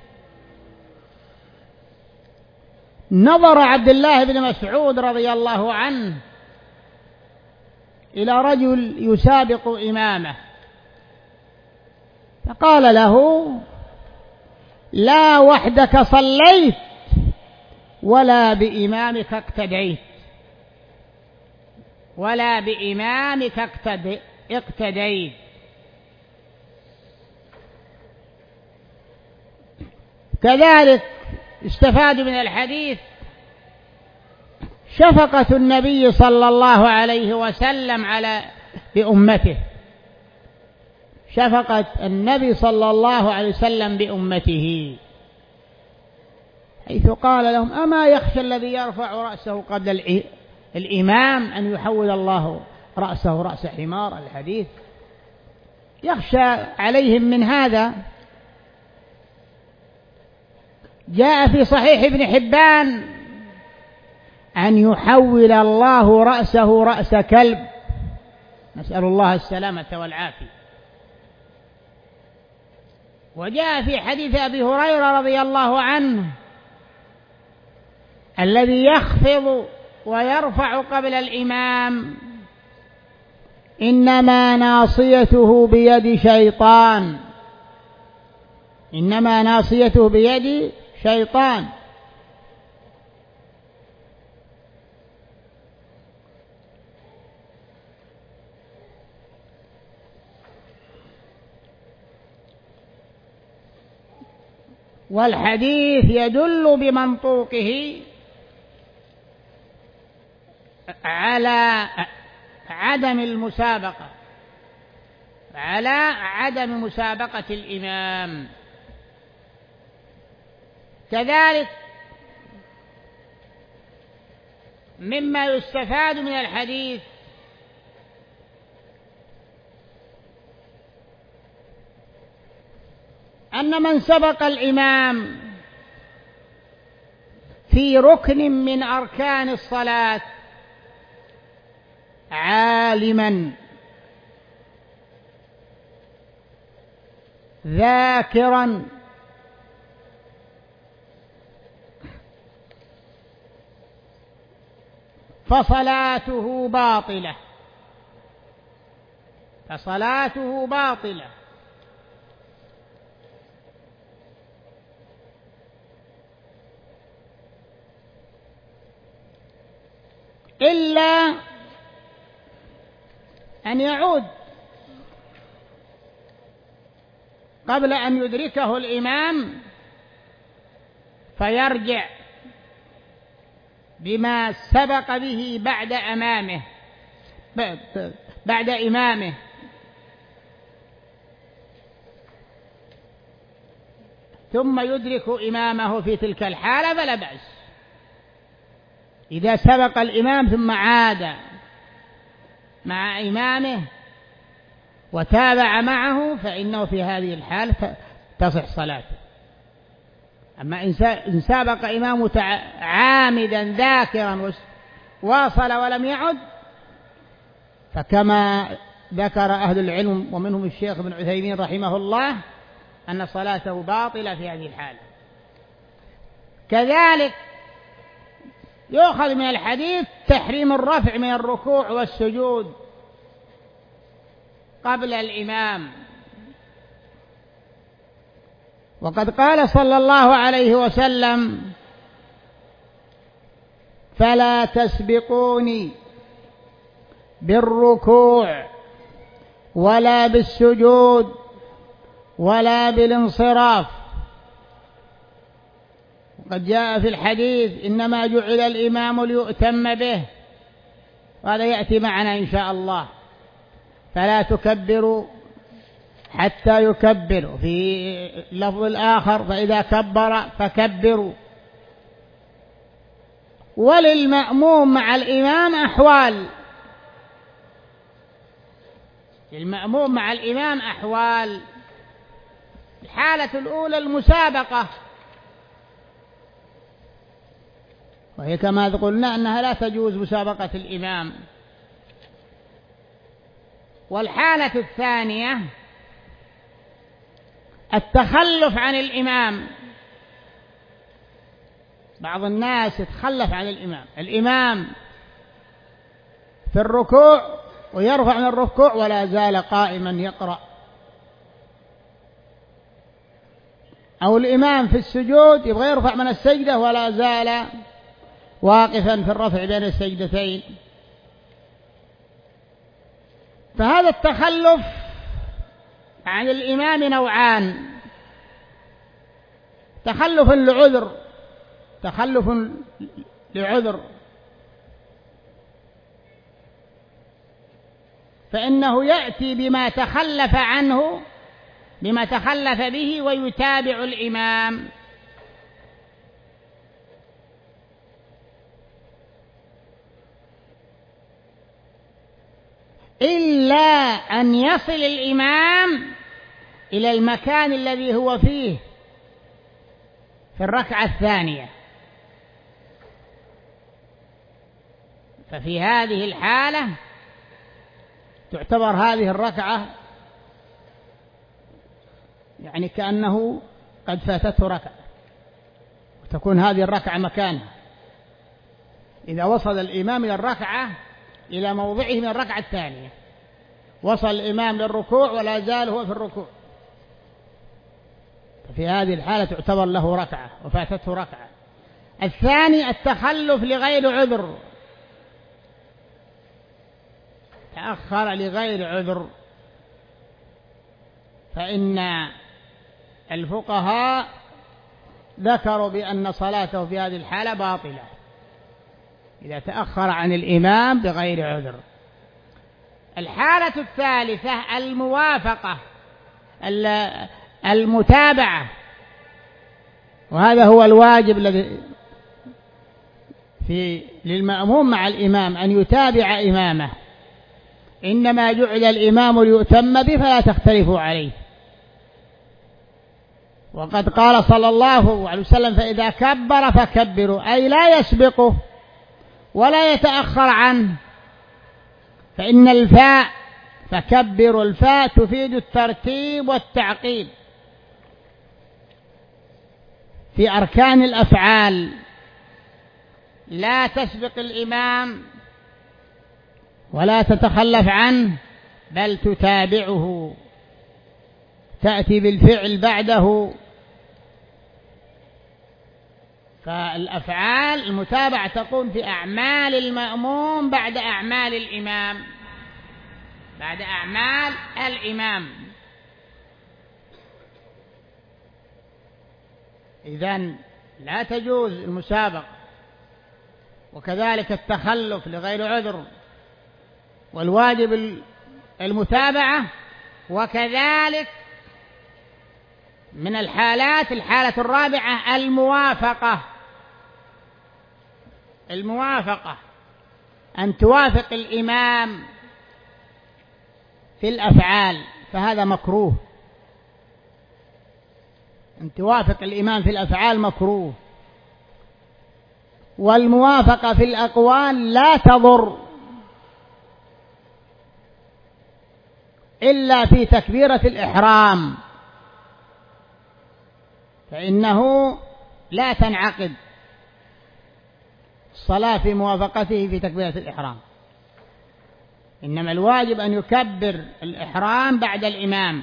نظر عبد الله بن مسعود رضي الله عنه إلى رجل يسابق إمامه فقال له: لا وحدك صليت ولا بإمامك اقتديت، ولا بإمامك اقتديت. كذلك استفاد من الحديث شفقة النبي صلى الله عليه وسلم على بأمته، شفقة النبي صلى الله عليه وسلم بأمته، حيث قال لهم: أما يخشى الذي يرفع رأسه قبل الإمام أن يحول الله رأسه رأس حمار. الحديث يخشى عليهم من هذا. جاء في صحيح ابن حبان أن يحول الله رأسه رأس كلب، نسأل الله السلامة والعافية. وجاء في حديث أبي هريرة رضي الله عنه: الذي يخفض ويرفع قبل الإمام إنما ناصيته بيد شيطان، إنما ناصيته بيد شيطان. والحديث يدل بمنطوقه على عدم المسابقة، على عدم مسابقة الإمام. كذلك مما يستفاد من الحديث أن من سبق الإمام في ركن من أركان الصلاة عالما ذاكرا فصلاته باطلة، فصلاته باطلة. إلا أن يعود قبل أن يدركه الإمام فيرجع بما سبق به بعد إمامه، ثم يدرك إمامه في تلك الحالة فلا بأس. إذا سبق الإمام ثم عاد مع إمامه وتابع معه فإنه في هذه الحالة تصح صلاته. أما إن سابق إمامه عامدا ذاكرا واصل ولم يعد، فكما ذكر أهل العلم ومنهم الشيخ ابن عثيمين رحمه الله أن صلاته باطلة في هذه الحالة. كذلك يؤخذ من الحديث تحريم الرفع من الركوع والسجود قبل الإمام، وقد قال صلى الله عليه وسلم: فلا تسبقوني بالركوع ولا بالسجود ولا بالانصراف. وقد جاء في الحديث: إنما جعل الإمام ليؤتم به، وهذا يأتي معنا إن شاء الله. فلا تكبروا حتى يكبروا، في لفظ الآخر: فإذا كبر فكبروا. وللمأموم مع الإمام أحوال، للمأموم مع الإمام أحوال. الحالة الأولى المسابقة، وهي كما قلنا أنها لا تجوز مسابقة الإمام. والحالة الثانية التخلف عن الإمام. بعض الناس يتخلف عن الإمام في الركوع ويرفع من الركوع ولا زال قائما يقرأ، أو الإمام في السجود يبغى يرفع من السجدة ولا زال واقفا في الرفع بين السجدتين. فهذا التخلف عن الإمام نوعان: تخلف لعذر، تخلف لعذر، فإنه يأتي بما تخلف عنه، بما تخلف به، ويتابع الإمام. إلا أن يصل الإمام إلى المكان الذي هو فيه في الركعة الثانية، ففي هذه الحالة تعتبر هذه الركعة يعني كأنه قد فاتته ركعة، وتكون هذه الركعة مكانها. إذا وصل الإمام إلى الركعة إلى موضعه من الركعة الثانية، وصل الإمام للركوع ولا زال هو في الركوع، ففي هذه الحالة تعتبر له ركعة وفاتته ركعة. الثاني التخلف لغير عذر، تأخر لغير عذر، فإن الفقهاء ذكروا بأن صلاته في هذه الحالة باطلة إذا تأخر عن الإمام بغير عذر. الحالة الثالثة الموافقة، المتابعة، وهذا هو الواجب الذي للمأموم مع الإمام أن يتابع إمامه. إنما جعل الإمام ليؤتم به فلا تختلفوا عليه. وقد قال صلى الله عليه وسلم فإذا كبر فكبروا، أي لا يسبقه ولا يتأخر عنه، فإن الفاء فكبروا الفاء تفيد الترتيب والتعقيب في أركان الأفعال، لا تسبق الإمام ولا تتخلف عنه بل تتابعه، تأتي بالفعل بعده. فالأفعال المتابعة تكون في أعمال المأموم بعد أعمال الإمام، بعد أعمال الإمام. إذن لا تجوز المسابقة، وكذلك التخلف لغير عذر، والواجب المتابعة. وكذلك من الحالات الحالة الرابعة الموافقة، أن توافق الإمام في الأفعال، فهذا مكروه. أن توافق الإمام في الأفعال مكروه. والموافقة في الأقوال لا تضر إلا في تكبيرة الإحرام، فإنه لا تنعقد الصلاة في موافقته في تكبيرة الإحرام، إنما الواجب أن يكبر الإحرام بعد الإمام.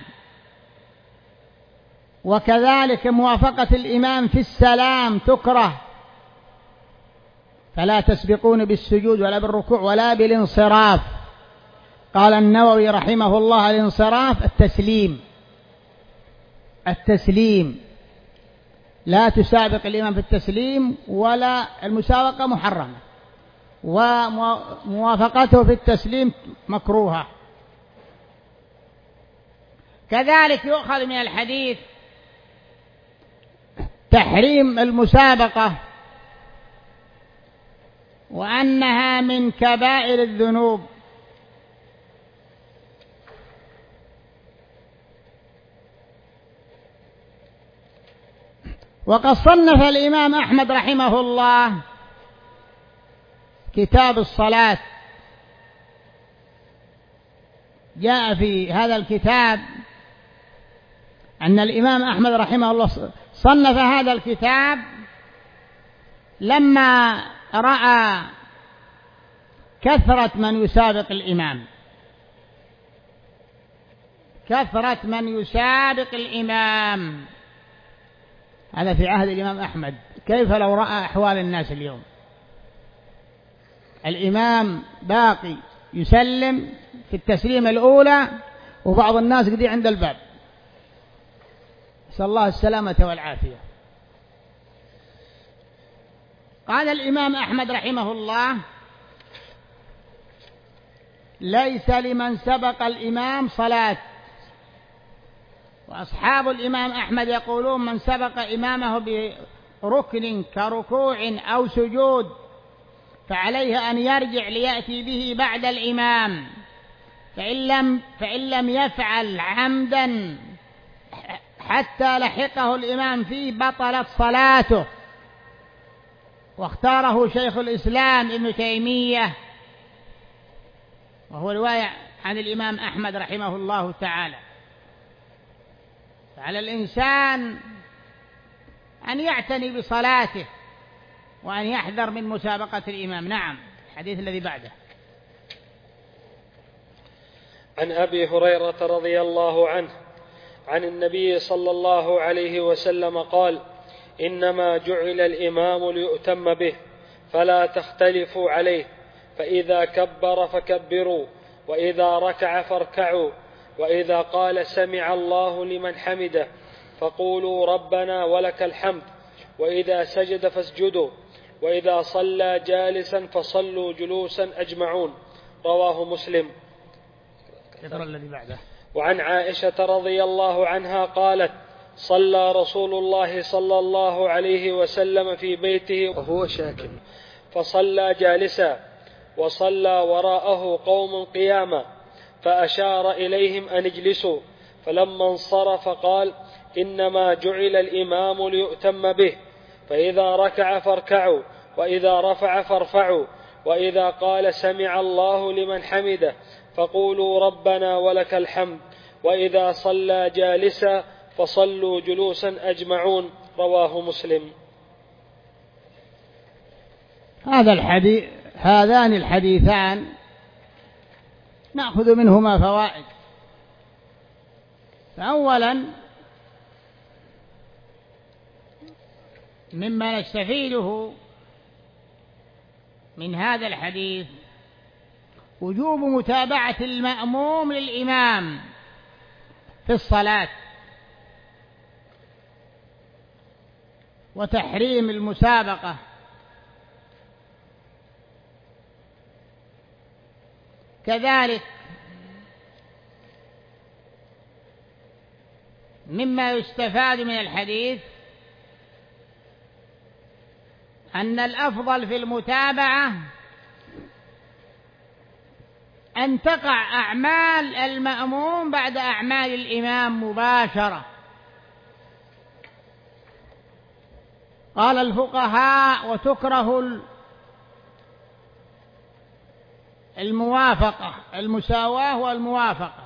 وكذلك موافقة الإمام في السلام تكره، فلا تسبقون بالسجود ولا بالركوع ولا بالانصراف. قال النووي رحمه الله الانصراف التسليم، لا تسابق الإمام في التسليم، ولا المسابقة محرمة، وموافقته في التسليم مكروهة. كذلك يؤخذ من الحديث تحريم المسابقة، وأنها من كبائر الذنوب. وقد صنف الإمام أحمد رحمه الله كتاب الصلاة، جاء في هذا الكتاب أن الإمام أحمد رحمه الله صنف هذا الكتاب لما رأى كثرة من يسابق الإمام، كثرة من يسابق الإمام. هذا في عهد الإمام أحمد. كيف لو رأى أحوال الناس اليوم؟ الإمام باقي يسلم في التسليمة الأولى وبعض الناس قدي عند الباب، نسأل الله السلامة والعافية. قال الإمام أحمد رحمه الله: ليس لمن سبق الإمام صلاة. وأصحاب الإمام أحمد يقولون من سبق إمامه بركن كركوع أو سجود فعليه أن يرجع ليأتي به بعد الإمام، فإن لم يفعل عمدا حتى لحقه الإمام فيه بطلت صلاته. واختاره شيخ الإسلام ابن تيمية، وهو رواية عن الإمام أحمد رحمه الله تعالى. فعلى الإنسان أن يعتني بصلاته وأن يحذر من مسابقة الإمام. نعم. الحديث الذي بعده. عن أبي هريرة رضي الله عنه عن النبي صلى الله عليه وسلم قال: إنما جعل الإمام ليؤتم به فلا تختلفوا عليه، فإذا كبر فكبروا، وإذا ركع فاركعوا، وإذا قال سمع الله لمن حمده فقولوا ربنا ولك الحمد، وإذا سجد فاسجدوا، وإذا صلى جالسا فصلوا جلوسا أجمعون. رواه مسلم. الذي بعده. وعن عائشة رضي الله عنها قالت: صلى رسول الله صلى الله عليه وسلم في بيته وهو شاكٍ، فصلى جالسا، وصلى وراءه قوم قياما، فأشار إليهم أن اجلسوا، فلما انصرف قال: إنما جعل الإمام ليؤتم به، فإذا ركع فاركعوا، وإذا رفع فارفعوا، وإذا قال سمع الله لمن حمده فقولوا ربنا ولك الحمد، وإذا صلى جالسا فصلوا جلوسا أجمعون. رواه مسلم. هذان الحديثان نأخذ منهما فوائد. فأولا مما نستفيده من هذا الحديث وجوب متابعة المأموم للإمام في الصلاة، وتحريم المسابقة. كذلك مما يستفاد من الحديث أن الأفضل في المتابعة أن تقع أعمال المأموم بعد أعمال الإمام مباشرة. قال الفقهاء: وتكره الموافقة، المساواة والموافقة.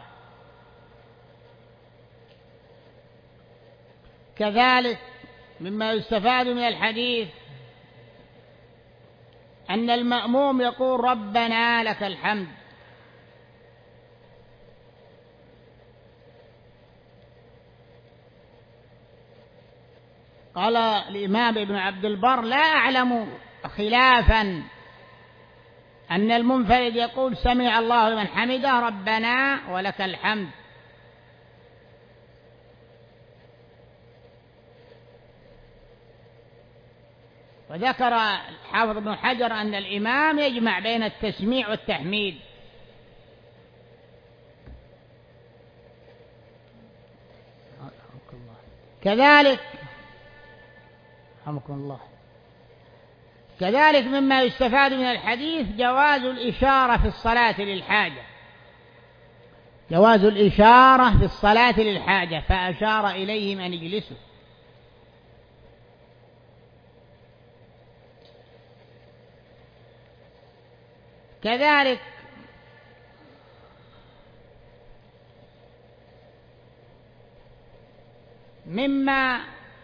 كذلك مما يستفاد من الحديث أن المأموم يقول ربنا لك الحمد. قال الإمام ابن عبد البر: لا أعلم خلافا أن المنفرد يقول سمع الله لمن حمده ربنا ولك الحمد. وذكر الحافظ ابن حجر أن الإمام يجمع بين التسميع والتحميد. كذلك مما يستفاد من الحديث جواز الإشارة في الصلاة للحاجة، جواز الإشارة في الصلاة للحاجة، فأشار إليهم أن يجلسوا. كذلك مما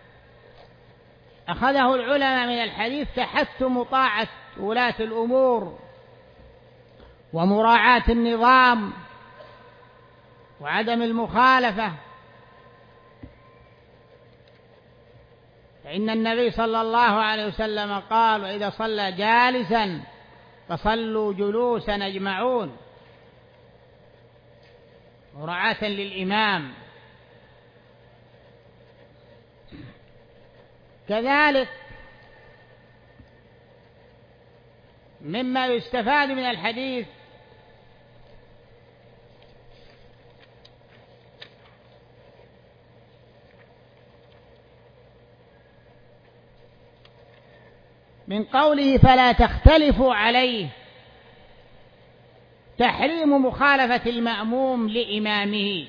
أخذه العلماء من الحديث تحتم طاعة ولاة الأمور ومراعاة النظام وعدم المخالفة، فإن النبي صلى الله عليه وسلم قال: وإذا صلى جالسا فصلوا جلوسا أجمعون، مراعاة للإمام. كذلك مما يستفاد من الحديث من قوله فلا تختلفوا عليه تحريم مخالفة المأموم لإمامه.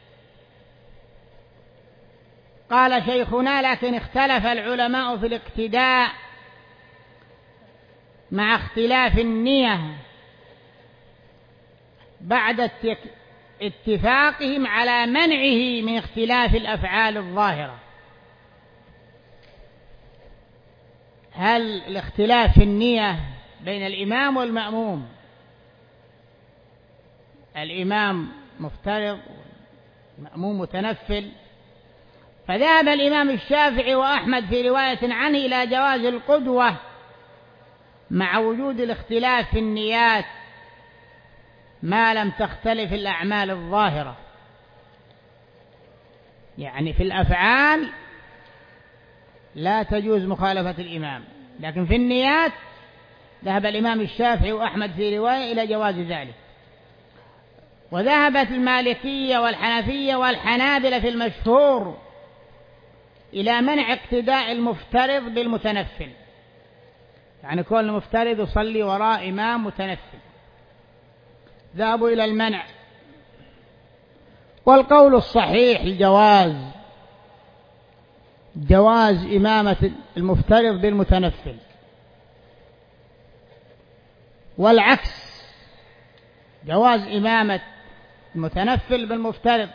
قال شيخنا: لكن اختلف العلماء في الاقتداء مع اختلاف النية بعد اتفاقهم على منعه من اختلاف الأفعال الظاهرة. هل الاختلاف في النية بين الإمام والمأموم، الإمام مفترض والمأموم متنفل؟ فذهب الإمام الشافعي وأحمد في رواية عنه إلى جواز القدوة مع وجود الاختلاف في النيات ما لم تختلف الأعمال الظاهرة. يعني في الأفعال لا تجوز مخالفة الإمام، لكن في النيات ذهب الإمام الشافعي وأحمد في رواية إلى جواز ذلك. وذهبت المالكية والحنفية والحنابلة في المشهور إلى منع اقتداء المفترض بالمتنفل، يعني كل مفترض يصلي وراء إمام متنفل، ذهبوا إلى المنع. والقول الصحيح جواز إمامة المفترض بالمتنفل، والعكس جواز إمامة المتنفل بالمفترض.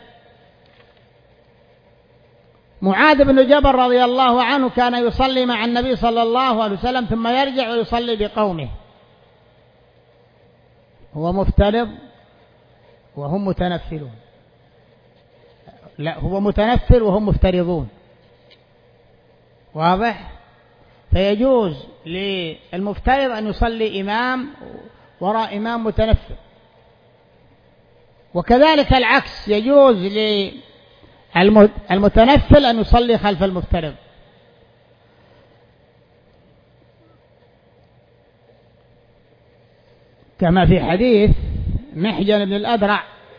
معاذ بن جبل رضي الله عنه كان يصلي مع النبي صلى الله عليه وسلم ثم يرجع ويصلي بقومه، هو مفترض وهم متنفلون، لا هو متنفل وهم مفترضون، واضح؟ فيجوز للمفترض أن يصلي إمام وراء إمام متنفل، وكذلك العكس يجوز للمتنفل أن يصلي خلف المفترض. كما في حديث محجن بن الأدرع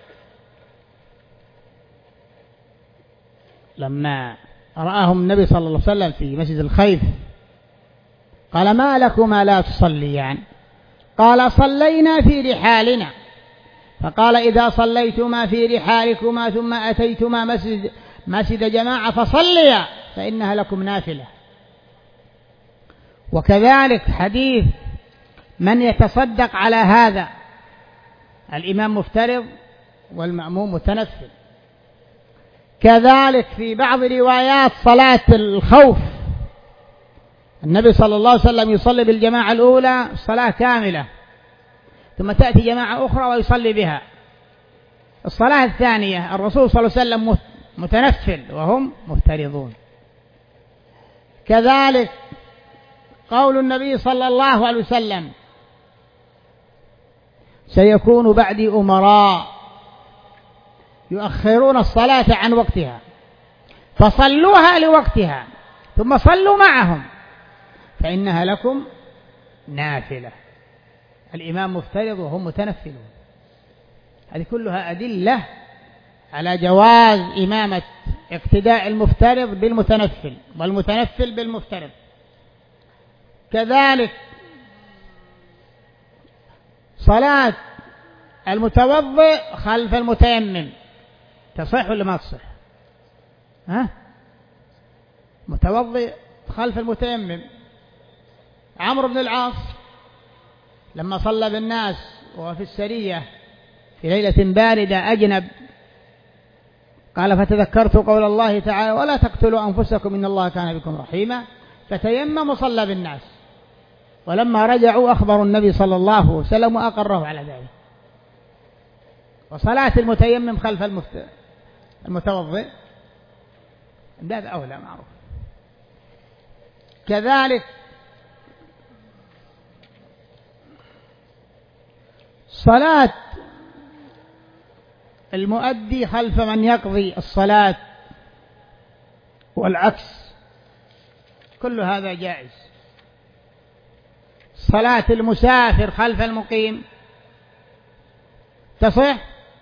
لما رآهم النبي صلى الله عليه وسلم في مسجد الخيف قال: ما لكما لا تصليان؟ قال: صلينا في رحالنا. فقال: إذا صليتما في رحالكما ثم أتيتما مسجد جماعة فصليا فإنها لكم نافلة. وكذلك حديث من يتصدق على هذا، الإمام مفترض والمأموم متنفل. كذلك في بعض روايات صلاة الخوف النبي صلى الله عليه وسلم يصلي بالجماعة الأولى صلاة كاملة، ثم تأتي جماعة أخرى ويصلي بها. الصلاة الثانية الرسول صلى الله عليه وسلم متنفل وهم مفترضون. كذلك قول النبي صلى الله عليه وسلم: سيكون بعدي أمراء يؤخرون الصلاة عن وقتها فصلوها لوقتها ثم صلوا معهم فإنها لكم نافلة. الإمام مفترض وهم متنفلون. هذه كلها أدلة على جواز إمامة اقتداء المفترض بالمتنفل والمتنفل بالمفترض. كذلك صلاة المتوضئ خلف المتيمم تصح ولا ما تصح؟ متوضئ خلف المتيمم. عمرو بن العاص لما صلى بالناس وهو في السرية في ليلة باردة أجنب قال: فتذكرت قول الله تعالى: ولا تقتلوا أنفسكم إن الله كان بكم رحيما، فتيمم وصلى بالناس. ولما رجعوا أخبروا النبي صلى الله عليه وسلم وأقره على ذلك. وصلاة المتيمم خلف المتوضئ هذا أولى معروف. كذلك صلاة المؤدي خلف من يقضي الصلاة والعكس، كل هذا جائز. صلاة المسافر خلف المقيم تصح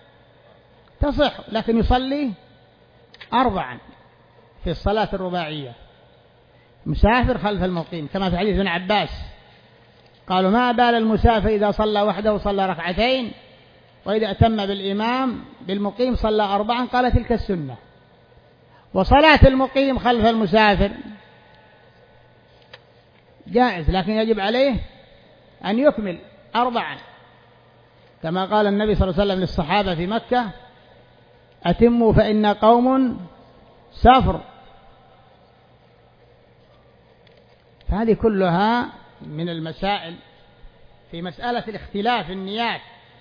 لكن يصلي 4 في الصلاة الرباعية، مسافر خلف المقيم، كما في حديث ابن عباس قالوا: ما بال المسافر إذا صلى وحده صلى 2 وإذا أتم بالإمام بالمقيم صلى 4؟ قال: تلك السنة. وصلاة المقيم خلف المسافر جائز لكن يجب عليه أن يكمل 4، كما قال النبي صلى الله عليه وسلم للصحابة في مكة: أتموا فإن قوم سافر. فهذه كلها من المسائل في مسألة الاختلاف النيات.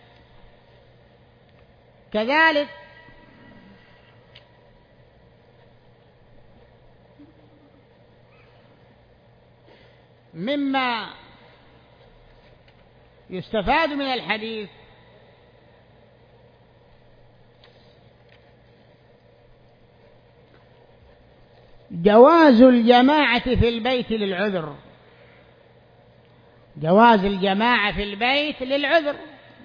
كذلك مما يستفاد من الحديث جواز الجماعة في البيت للعذر، جواز الجماعة في البيت للعذر.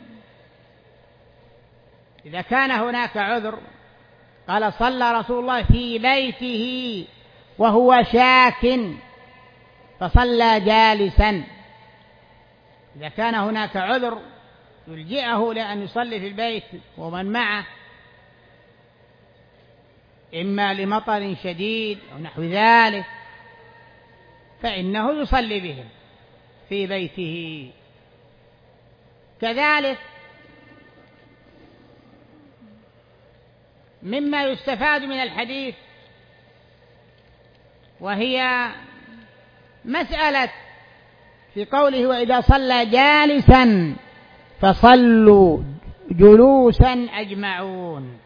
إذا كان هناك عذر، قال: صلى رسول الله في بيته وهو شاك فصلى جالسا. إذا كان هناك عذر يلجئه لأن يصلي في البيت ومن معه إما لمطر شديد أو نحو ذلك، فإنه يصلي بهم في بيته. كذلك مما يستفاد من الحديث وهي مسألة في قوله وإذا صلى جالسا فصلوا جلوسا أجمعون،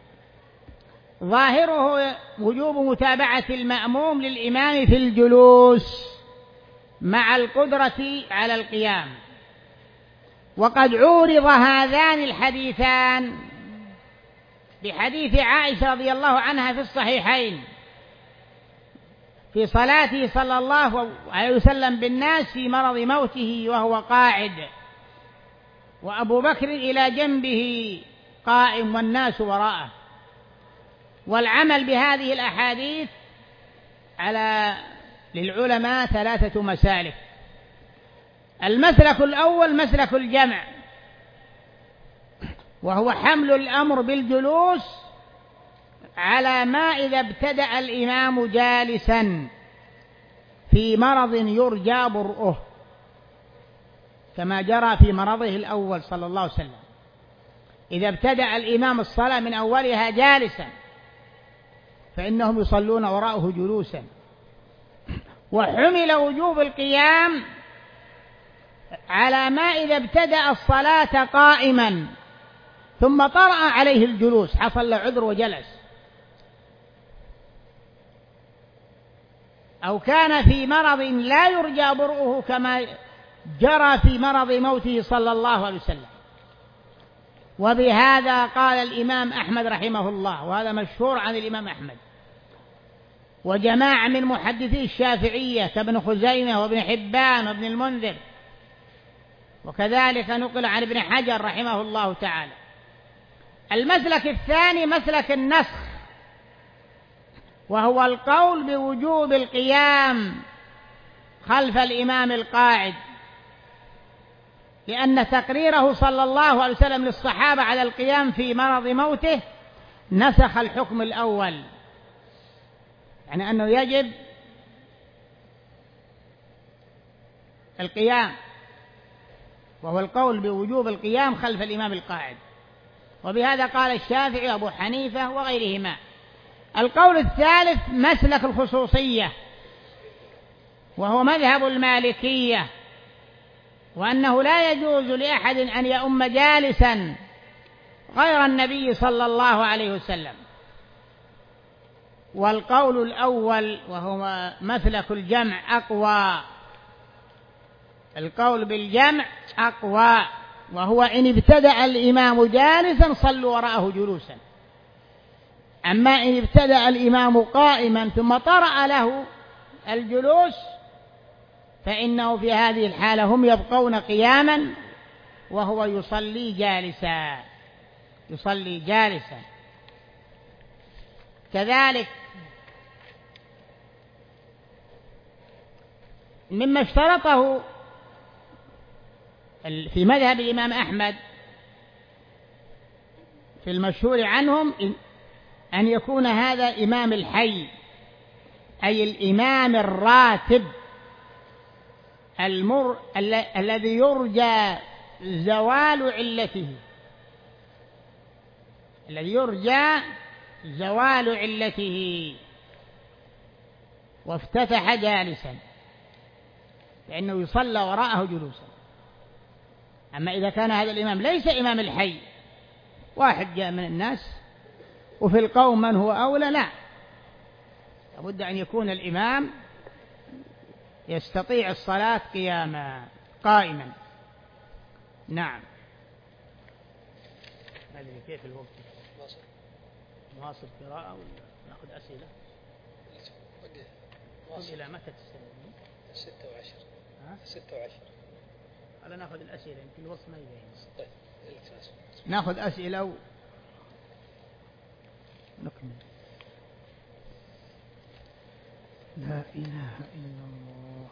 ظاهره وجوب متابعة المأموم للإمام في الجلوس مع القدرة على القيام. وقد عورض هذان الحديثان بحديث عائشة رضي الله عنها في الصحيحين في صلاته صلى الله عليه وسلم بالناس في مرض موته وهو قاعد، وأبو بكر إلى جنبه قائم والناس وراءه. والعمل بهذه الأحاديث للعلماء 3 مسالك. المسلك الأول مسلك الجمع، وهو حمل الأمر بالجلوس على ما إذا ابتدأ الإمام جالسا في مرض يرجى برؤه، كما جرى في مرضه الأول صلى الله عليه وسلم، إذا ابتدأ الإمام الصلاة من أولها جالسا فإنهم يصلون وراءه جلوسا. وحمل وجوب القيام على ما إذا ابتدأ الصلاة قائما ثم طرأ عليه الجلوس، حصل له عذر وجلس، أو كان في مرض لا يرجى برؤه كما جرى في مرض موته صلى الله عليه وسلم. وبهذا قال الإمام أحمد رحمه الله، وهذا مشهور عن الإمام أحمد وجماعة من محدثي الشافعية كابن خزيمة وابن حبان وابن المنذر، وكذلك نقل عن ابن حجر رحمه الله تعالى. المسلك الثاني مسلك النسخ، وهو القول بوجوب القيام خلف الإمام القاعد، لأن تقريره صلى الله عليه وسلم للصحابة على القيام في مرض موته نسخ الحكم الأول، يعني أنه يجب القيام، وهو القول بوجوب القيام خلف الإمام القاعد. وبهذا قال الشافعي وأبو حنيفة وغيرهما. القول الثالث مسلك الخصوصية، وهو مذهب المالكية، وأنه لا يجوز لأحد أن يؤم جالسا غير النبي صلى الله عليه وسلم. والقول الأول وهو مسلك الجمع أقوى، القول بالجمع أقوى، وهو إن ابتدأ الإمام جالسا صلوا وراءه جلوسا. أما إن ابتدأ الإمام قائما ثم طرأ له الجلوس فإنه في هذه الحالة هم يبقون قياما وهو يصلي جالسا، يصلي جالسا. كذلك مما اشترطه في مذهب الإمام أحمد في المشهور عنهم أن يكون هذا إمام الحي، أي الإمام الراتب الذي يرجى زوال علته، الذي يرجى زوال علته، وافتتح جالسا لأنه يصلى وراءه جلوسا. أما إذا كان هذا الإمام ليس إمام الحي، واحد جاء من الناس وفي القوم من هو أولى، لا، لابد أن يكون الإمام يستطيع الصلاة قائما. نعم. ما أدري كيف الوقت، نواصل قراءة ولا نأخذ أسئلة؟ إلى متى تستمرون؟ 26. هلا نأخذ الأسئلة، يمكن الوقت ما يبين. طيب نأخذ أسئلة ونكمل. لا إله إلا الله.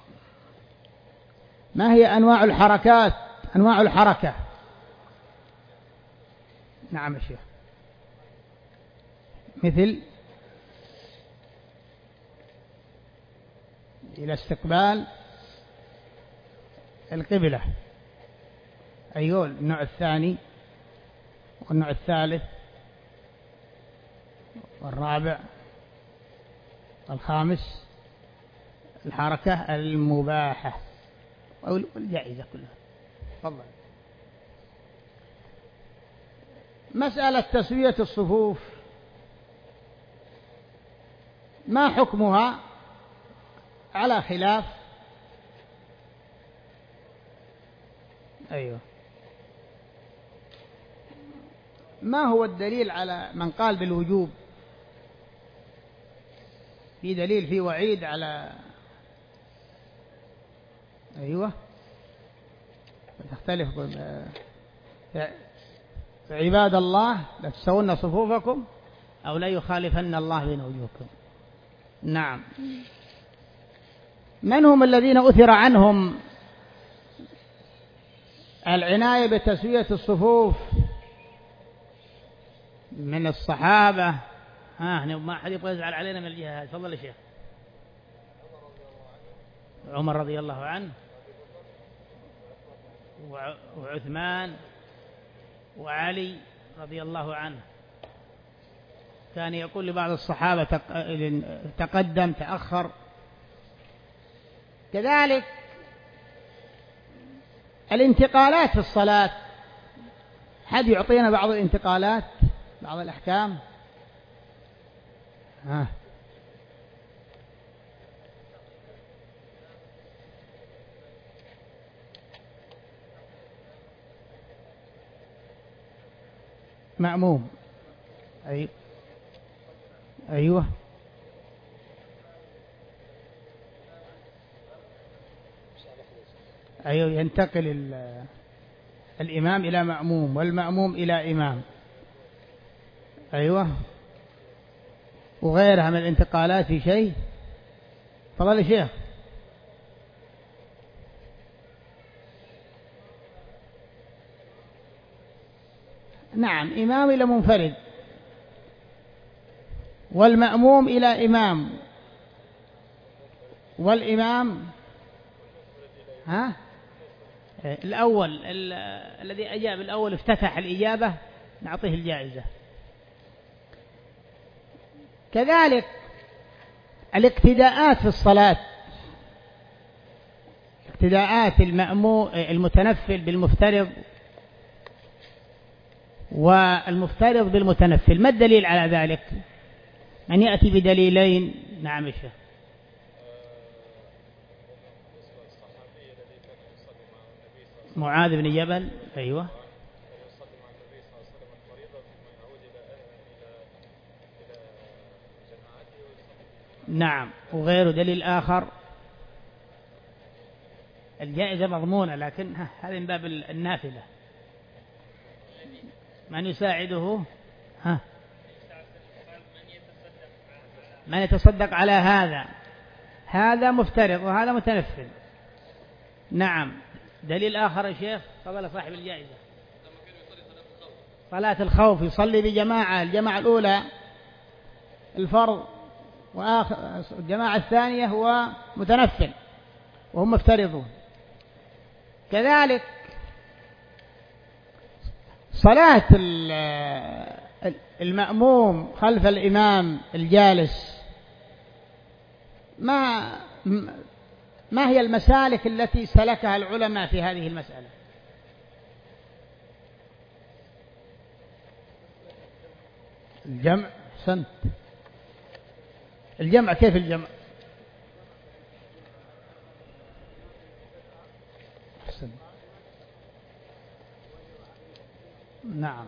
ما هي أنواع الحركات؟ أنواع الحركة. نعم يا شيخ. مثل إلى استقبال القبلة. أيوه النوع الثاني والنوع الثالث والرابع والخامس الحركة المباحة أو الجائزة كلها. تفضل. مسألة تسوية الصفوف ما حكمها على خلاف. أيوه ما هو الدليل على من قال بالوجوب؟ في دليل في وعيد على أيوه تختلف عباد الله لا تسوون صفوفكم أو لا يخالفن الله بين وجوهكم. نعم. من هم الذين أثر عنهم العناية بتسوية الصفوف من الصحابة؟ ما أحد يبغى يزعل علينا من الجهة هذه. تفضل يا شيخ. عمر رضي الله عنه وعثمان وعلي رضي الله عنه. كان يقول لبعض الصحابة تقدم تأخر. كذلك الانتقالات في الصلاة، حد يعطينا بعض الانتقالات بعض الأحكام؟ مأموم. أيوه ينتقل الإمام إلى مأموم والمأموم إلى إمام. أيوه وغيرها من الانتقالات في شيء. تفضل يا شيخ. نعم إمام إلى منفرد والمأموم إلى إمام والإمام الأول الذي أجاب الأول افتتح الإجابة نعطيه الجائزة. كذلك الاقتداءات في الصلاة، اقتداءات المتنفل بالمفترض والمفترض بالمتنفل، ما الدليل على ذلك؟ من يأتي بدليلين. نعم يا شيخ. معاذ بن جبل. أيوة نعم. وغيره دليل آخر. الجائزة مضمونة لكن هذا من باب النافلة. من يساعده من يتصدق على هذا مفترض وهذا متنفل. نعم. دليل آخر يا شيخ. تفضل صاحب الجائزة. صلاة الخوف يصلي بجماعة، الجماعة الأولى الفرض الجماعة الثانية هو متنفل وهم مفترضون. كذلك صلاة المأموم خلف الإمام الجالس، ما هي المسالك التي سلكها العلماء في هذه المسألة؟ الجمع. سنت الجمع. كيف الجمع؟ نعم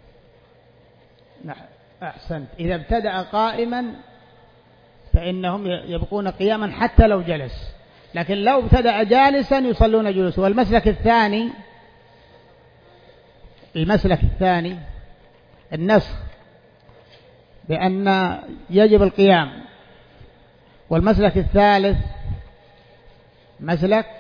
أحسنت. إذا ابتدأ قائما فإنهم يبقون قياما حتى لو جلس، لكن لو ابتدأ جالسا يصلون جلوسا. والمسلك الثاني النسخ بأن يجب القيام. والمسلك الثالث مسلك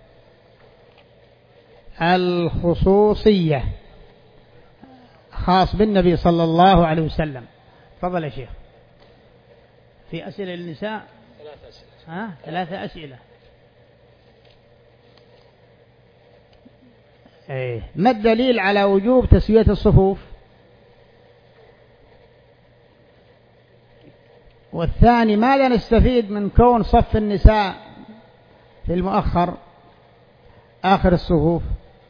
الخصوصية خاص بالنبي صلى الله عليه وسلم. تفضل يا شيخ. في أسئلة للنساء. ثلاثة أسئلة. ما الدليل على وجوب تسوية الصفوف؟ والثاني ماذا نستفيد من كون صف النساء في المؤخر آخر الصفوف؟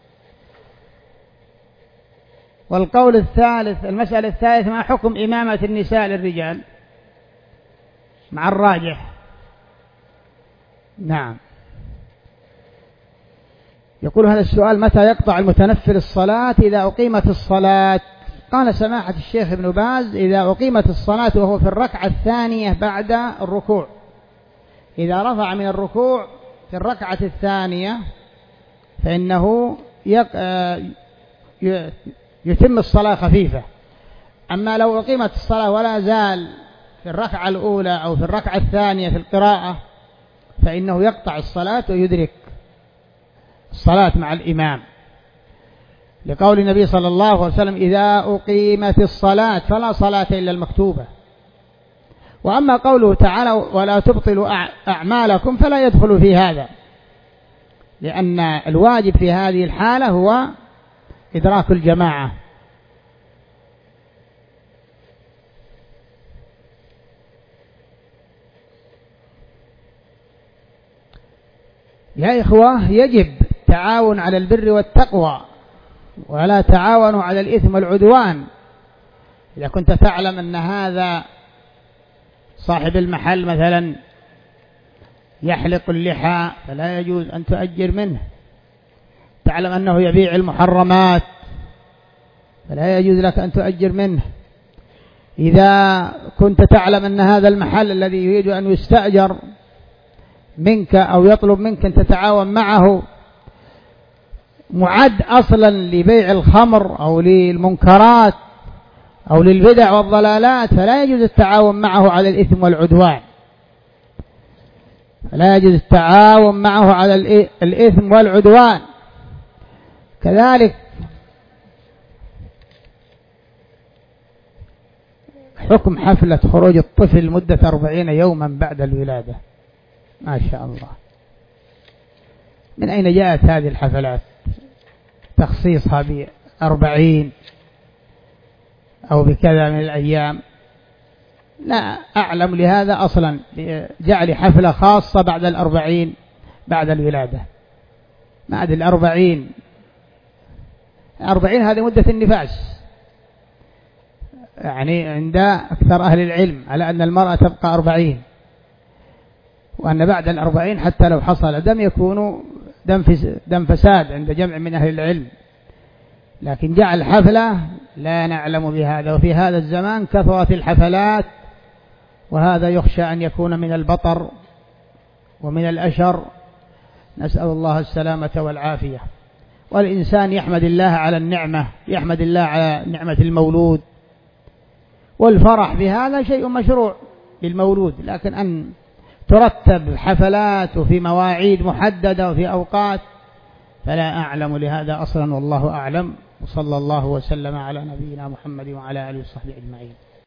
والقول الثالث، المسألة الثالثة، ما حكم إمامة النساء للرجال مع الراجح؟ نعم. يقول هذا السؤال: متى يقطع المتنفل الصلاة إذا أقيمت الصلاة؟ قال سماحة الشيخ ابن باز: إذا أقيمت الصلاة وهو في الركعة الثانية بعد الركوع، إذا رفع من الركوع في الركعة الثانية فإنه يتم الصلاة خفيفة. أما لو أقيمت الصلاة ولا زال في الركعة الأولى أو في الركعة الثانية في القراءة فإنه يقطع الصلاة ويدرك الصلاة مع الإمام، لقول النبي صلى الله عليه وسلم: إذا أقيمت الصلاة فلا صلاة إلا المكتوبة. وأما قوله تعالى: ولا تبطلوا أعمالكم، فلا يدخل في هذا، لأن الواجب في هذه الحالة هو إدراك الجماعة. يا إخوة، يجب التعاون على البر والتقوى، ولا تعاونوا على الإثم والعدوان. إذا كنت تعلم أن هذا صاحب المحل مثلا يحلق اللحى فلا يجوز أن تؤجر منه. تعلم أنه يبيع المحرمات فلا يجوز لك أن تؤجر منه. إذا كنت تعلم أن هذا المحل الذي يريد أن يستأجر منك أو يطلب منك أن تتعاون معه معد أصلا لبيع الخمر أو للمنكرات أو للبدع والضلالات، فلا يجوز التعاون معه على الإثم والعدوان، فلا يجوز التعاون معه على الإثم والعدوان. كذلك حكم حفلة خروج الطفل مدة 40 يوما بعد الولادة. ما شاء الله، من أين جاءت هذه الحفلات؟ تخصيصها ب40 أو بكذا من الأيام؟ لا أعلم لهذا أصلا، جعل حفلة خاصة بعد 40 بعد الولادة. ما أدري 40 هذه مدة النفاس، يعني عند أكثر أهل العلم على أن المرأة تبقى 40، وأن بعد 40 حتى لو حصل دم يكون دم فساد عند جمع من أهل العلم. لكن جعل حفلة لا نعلم بهذا، وفي هذا الزمان كثرت الحفلات، وهذا يخشى أن يكون من البطر ومن الأشر، نسأل الله السلامة والعافية. والإنسان يحمد الله على النعمة، يحمد الله على نعمة المولود، والفرح بهذا شيء مشروع للمولود، لكن أن ترتب حفلات وفي مواعيد محددة وفي أوقات فلا أعلم لهذا أصلا، والله أعلم. وصلى الله وسلم على نبينا محمد وعلى آله وصحبه أجمعين.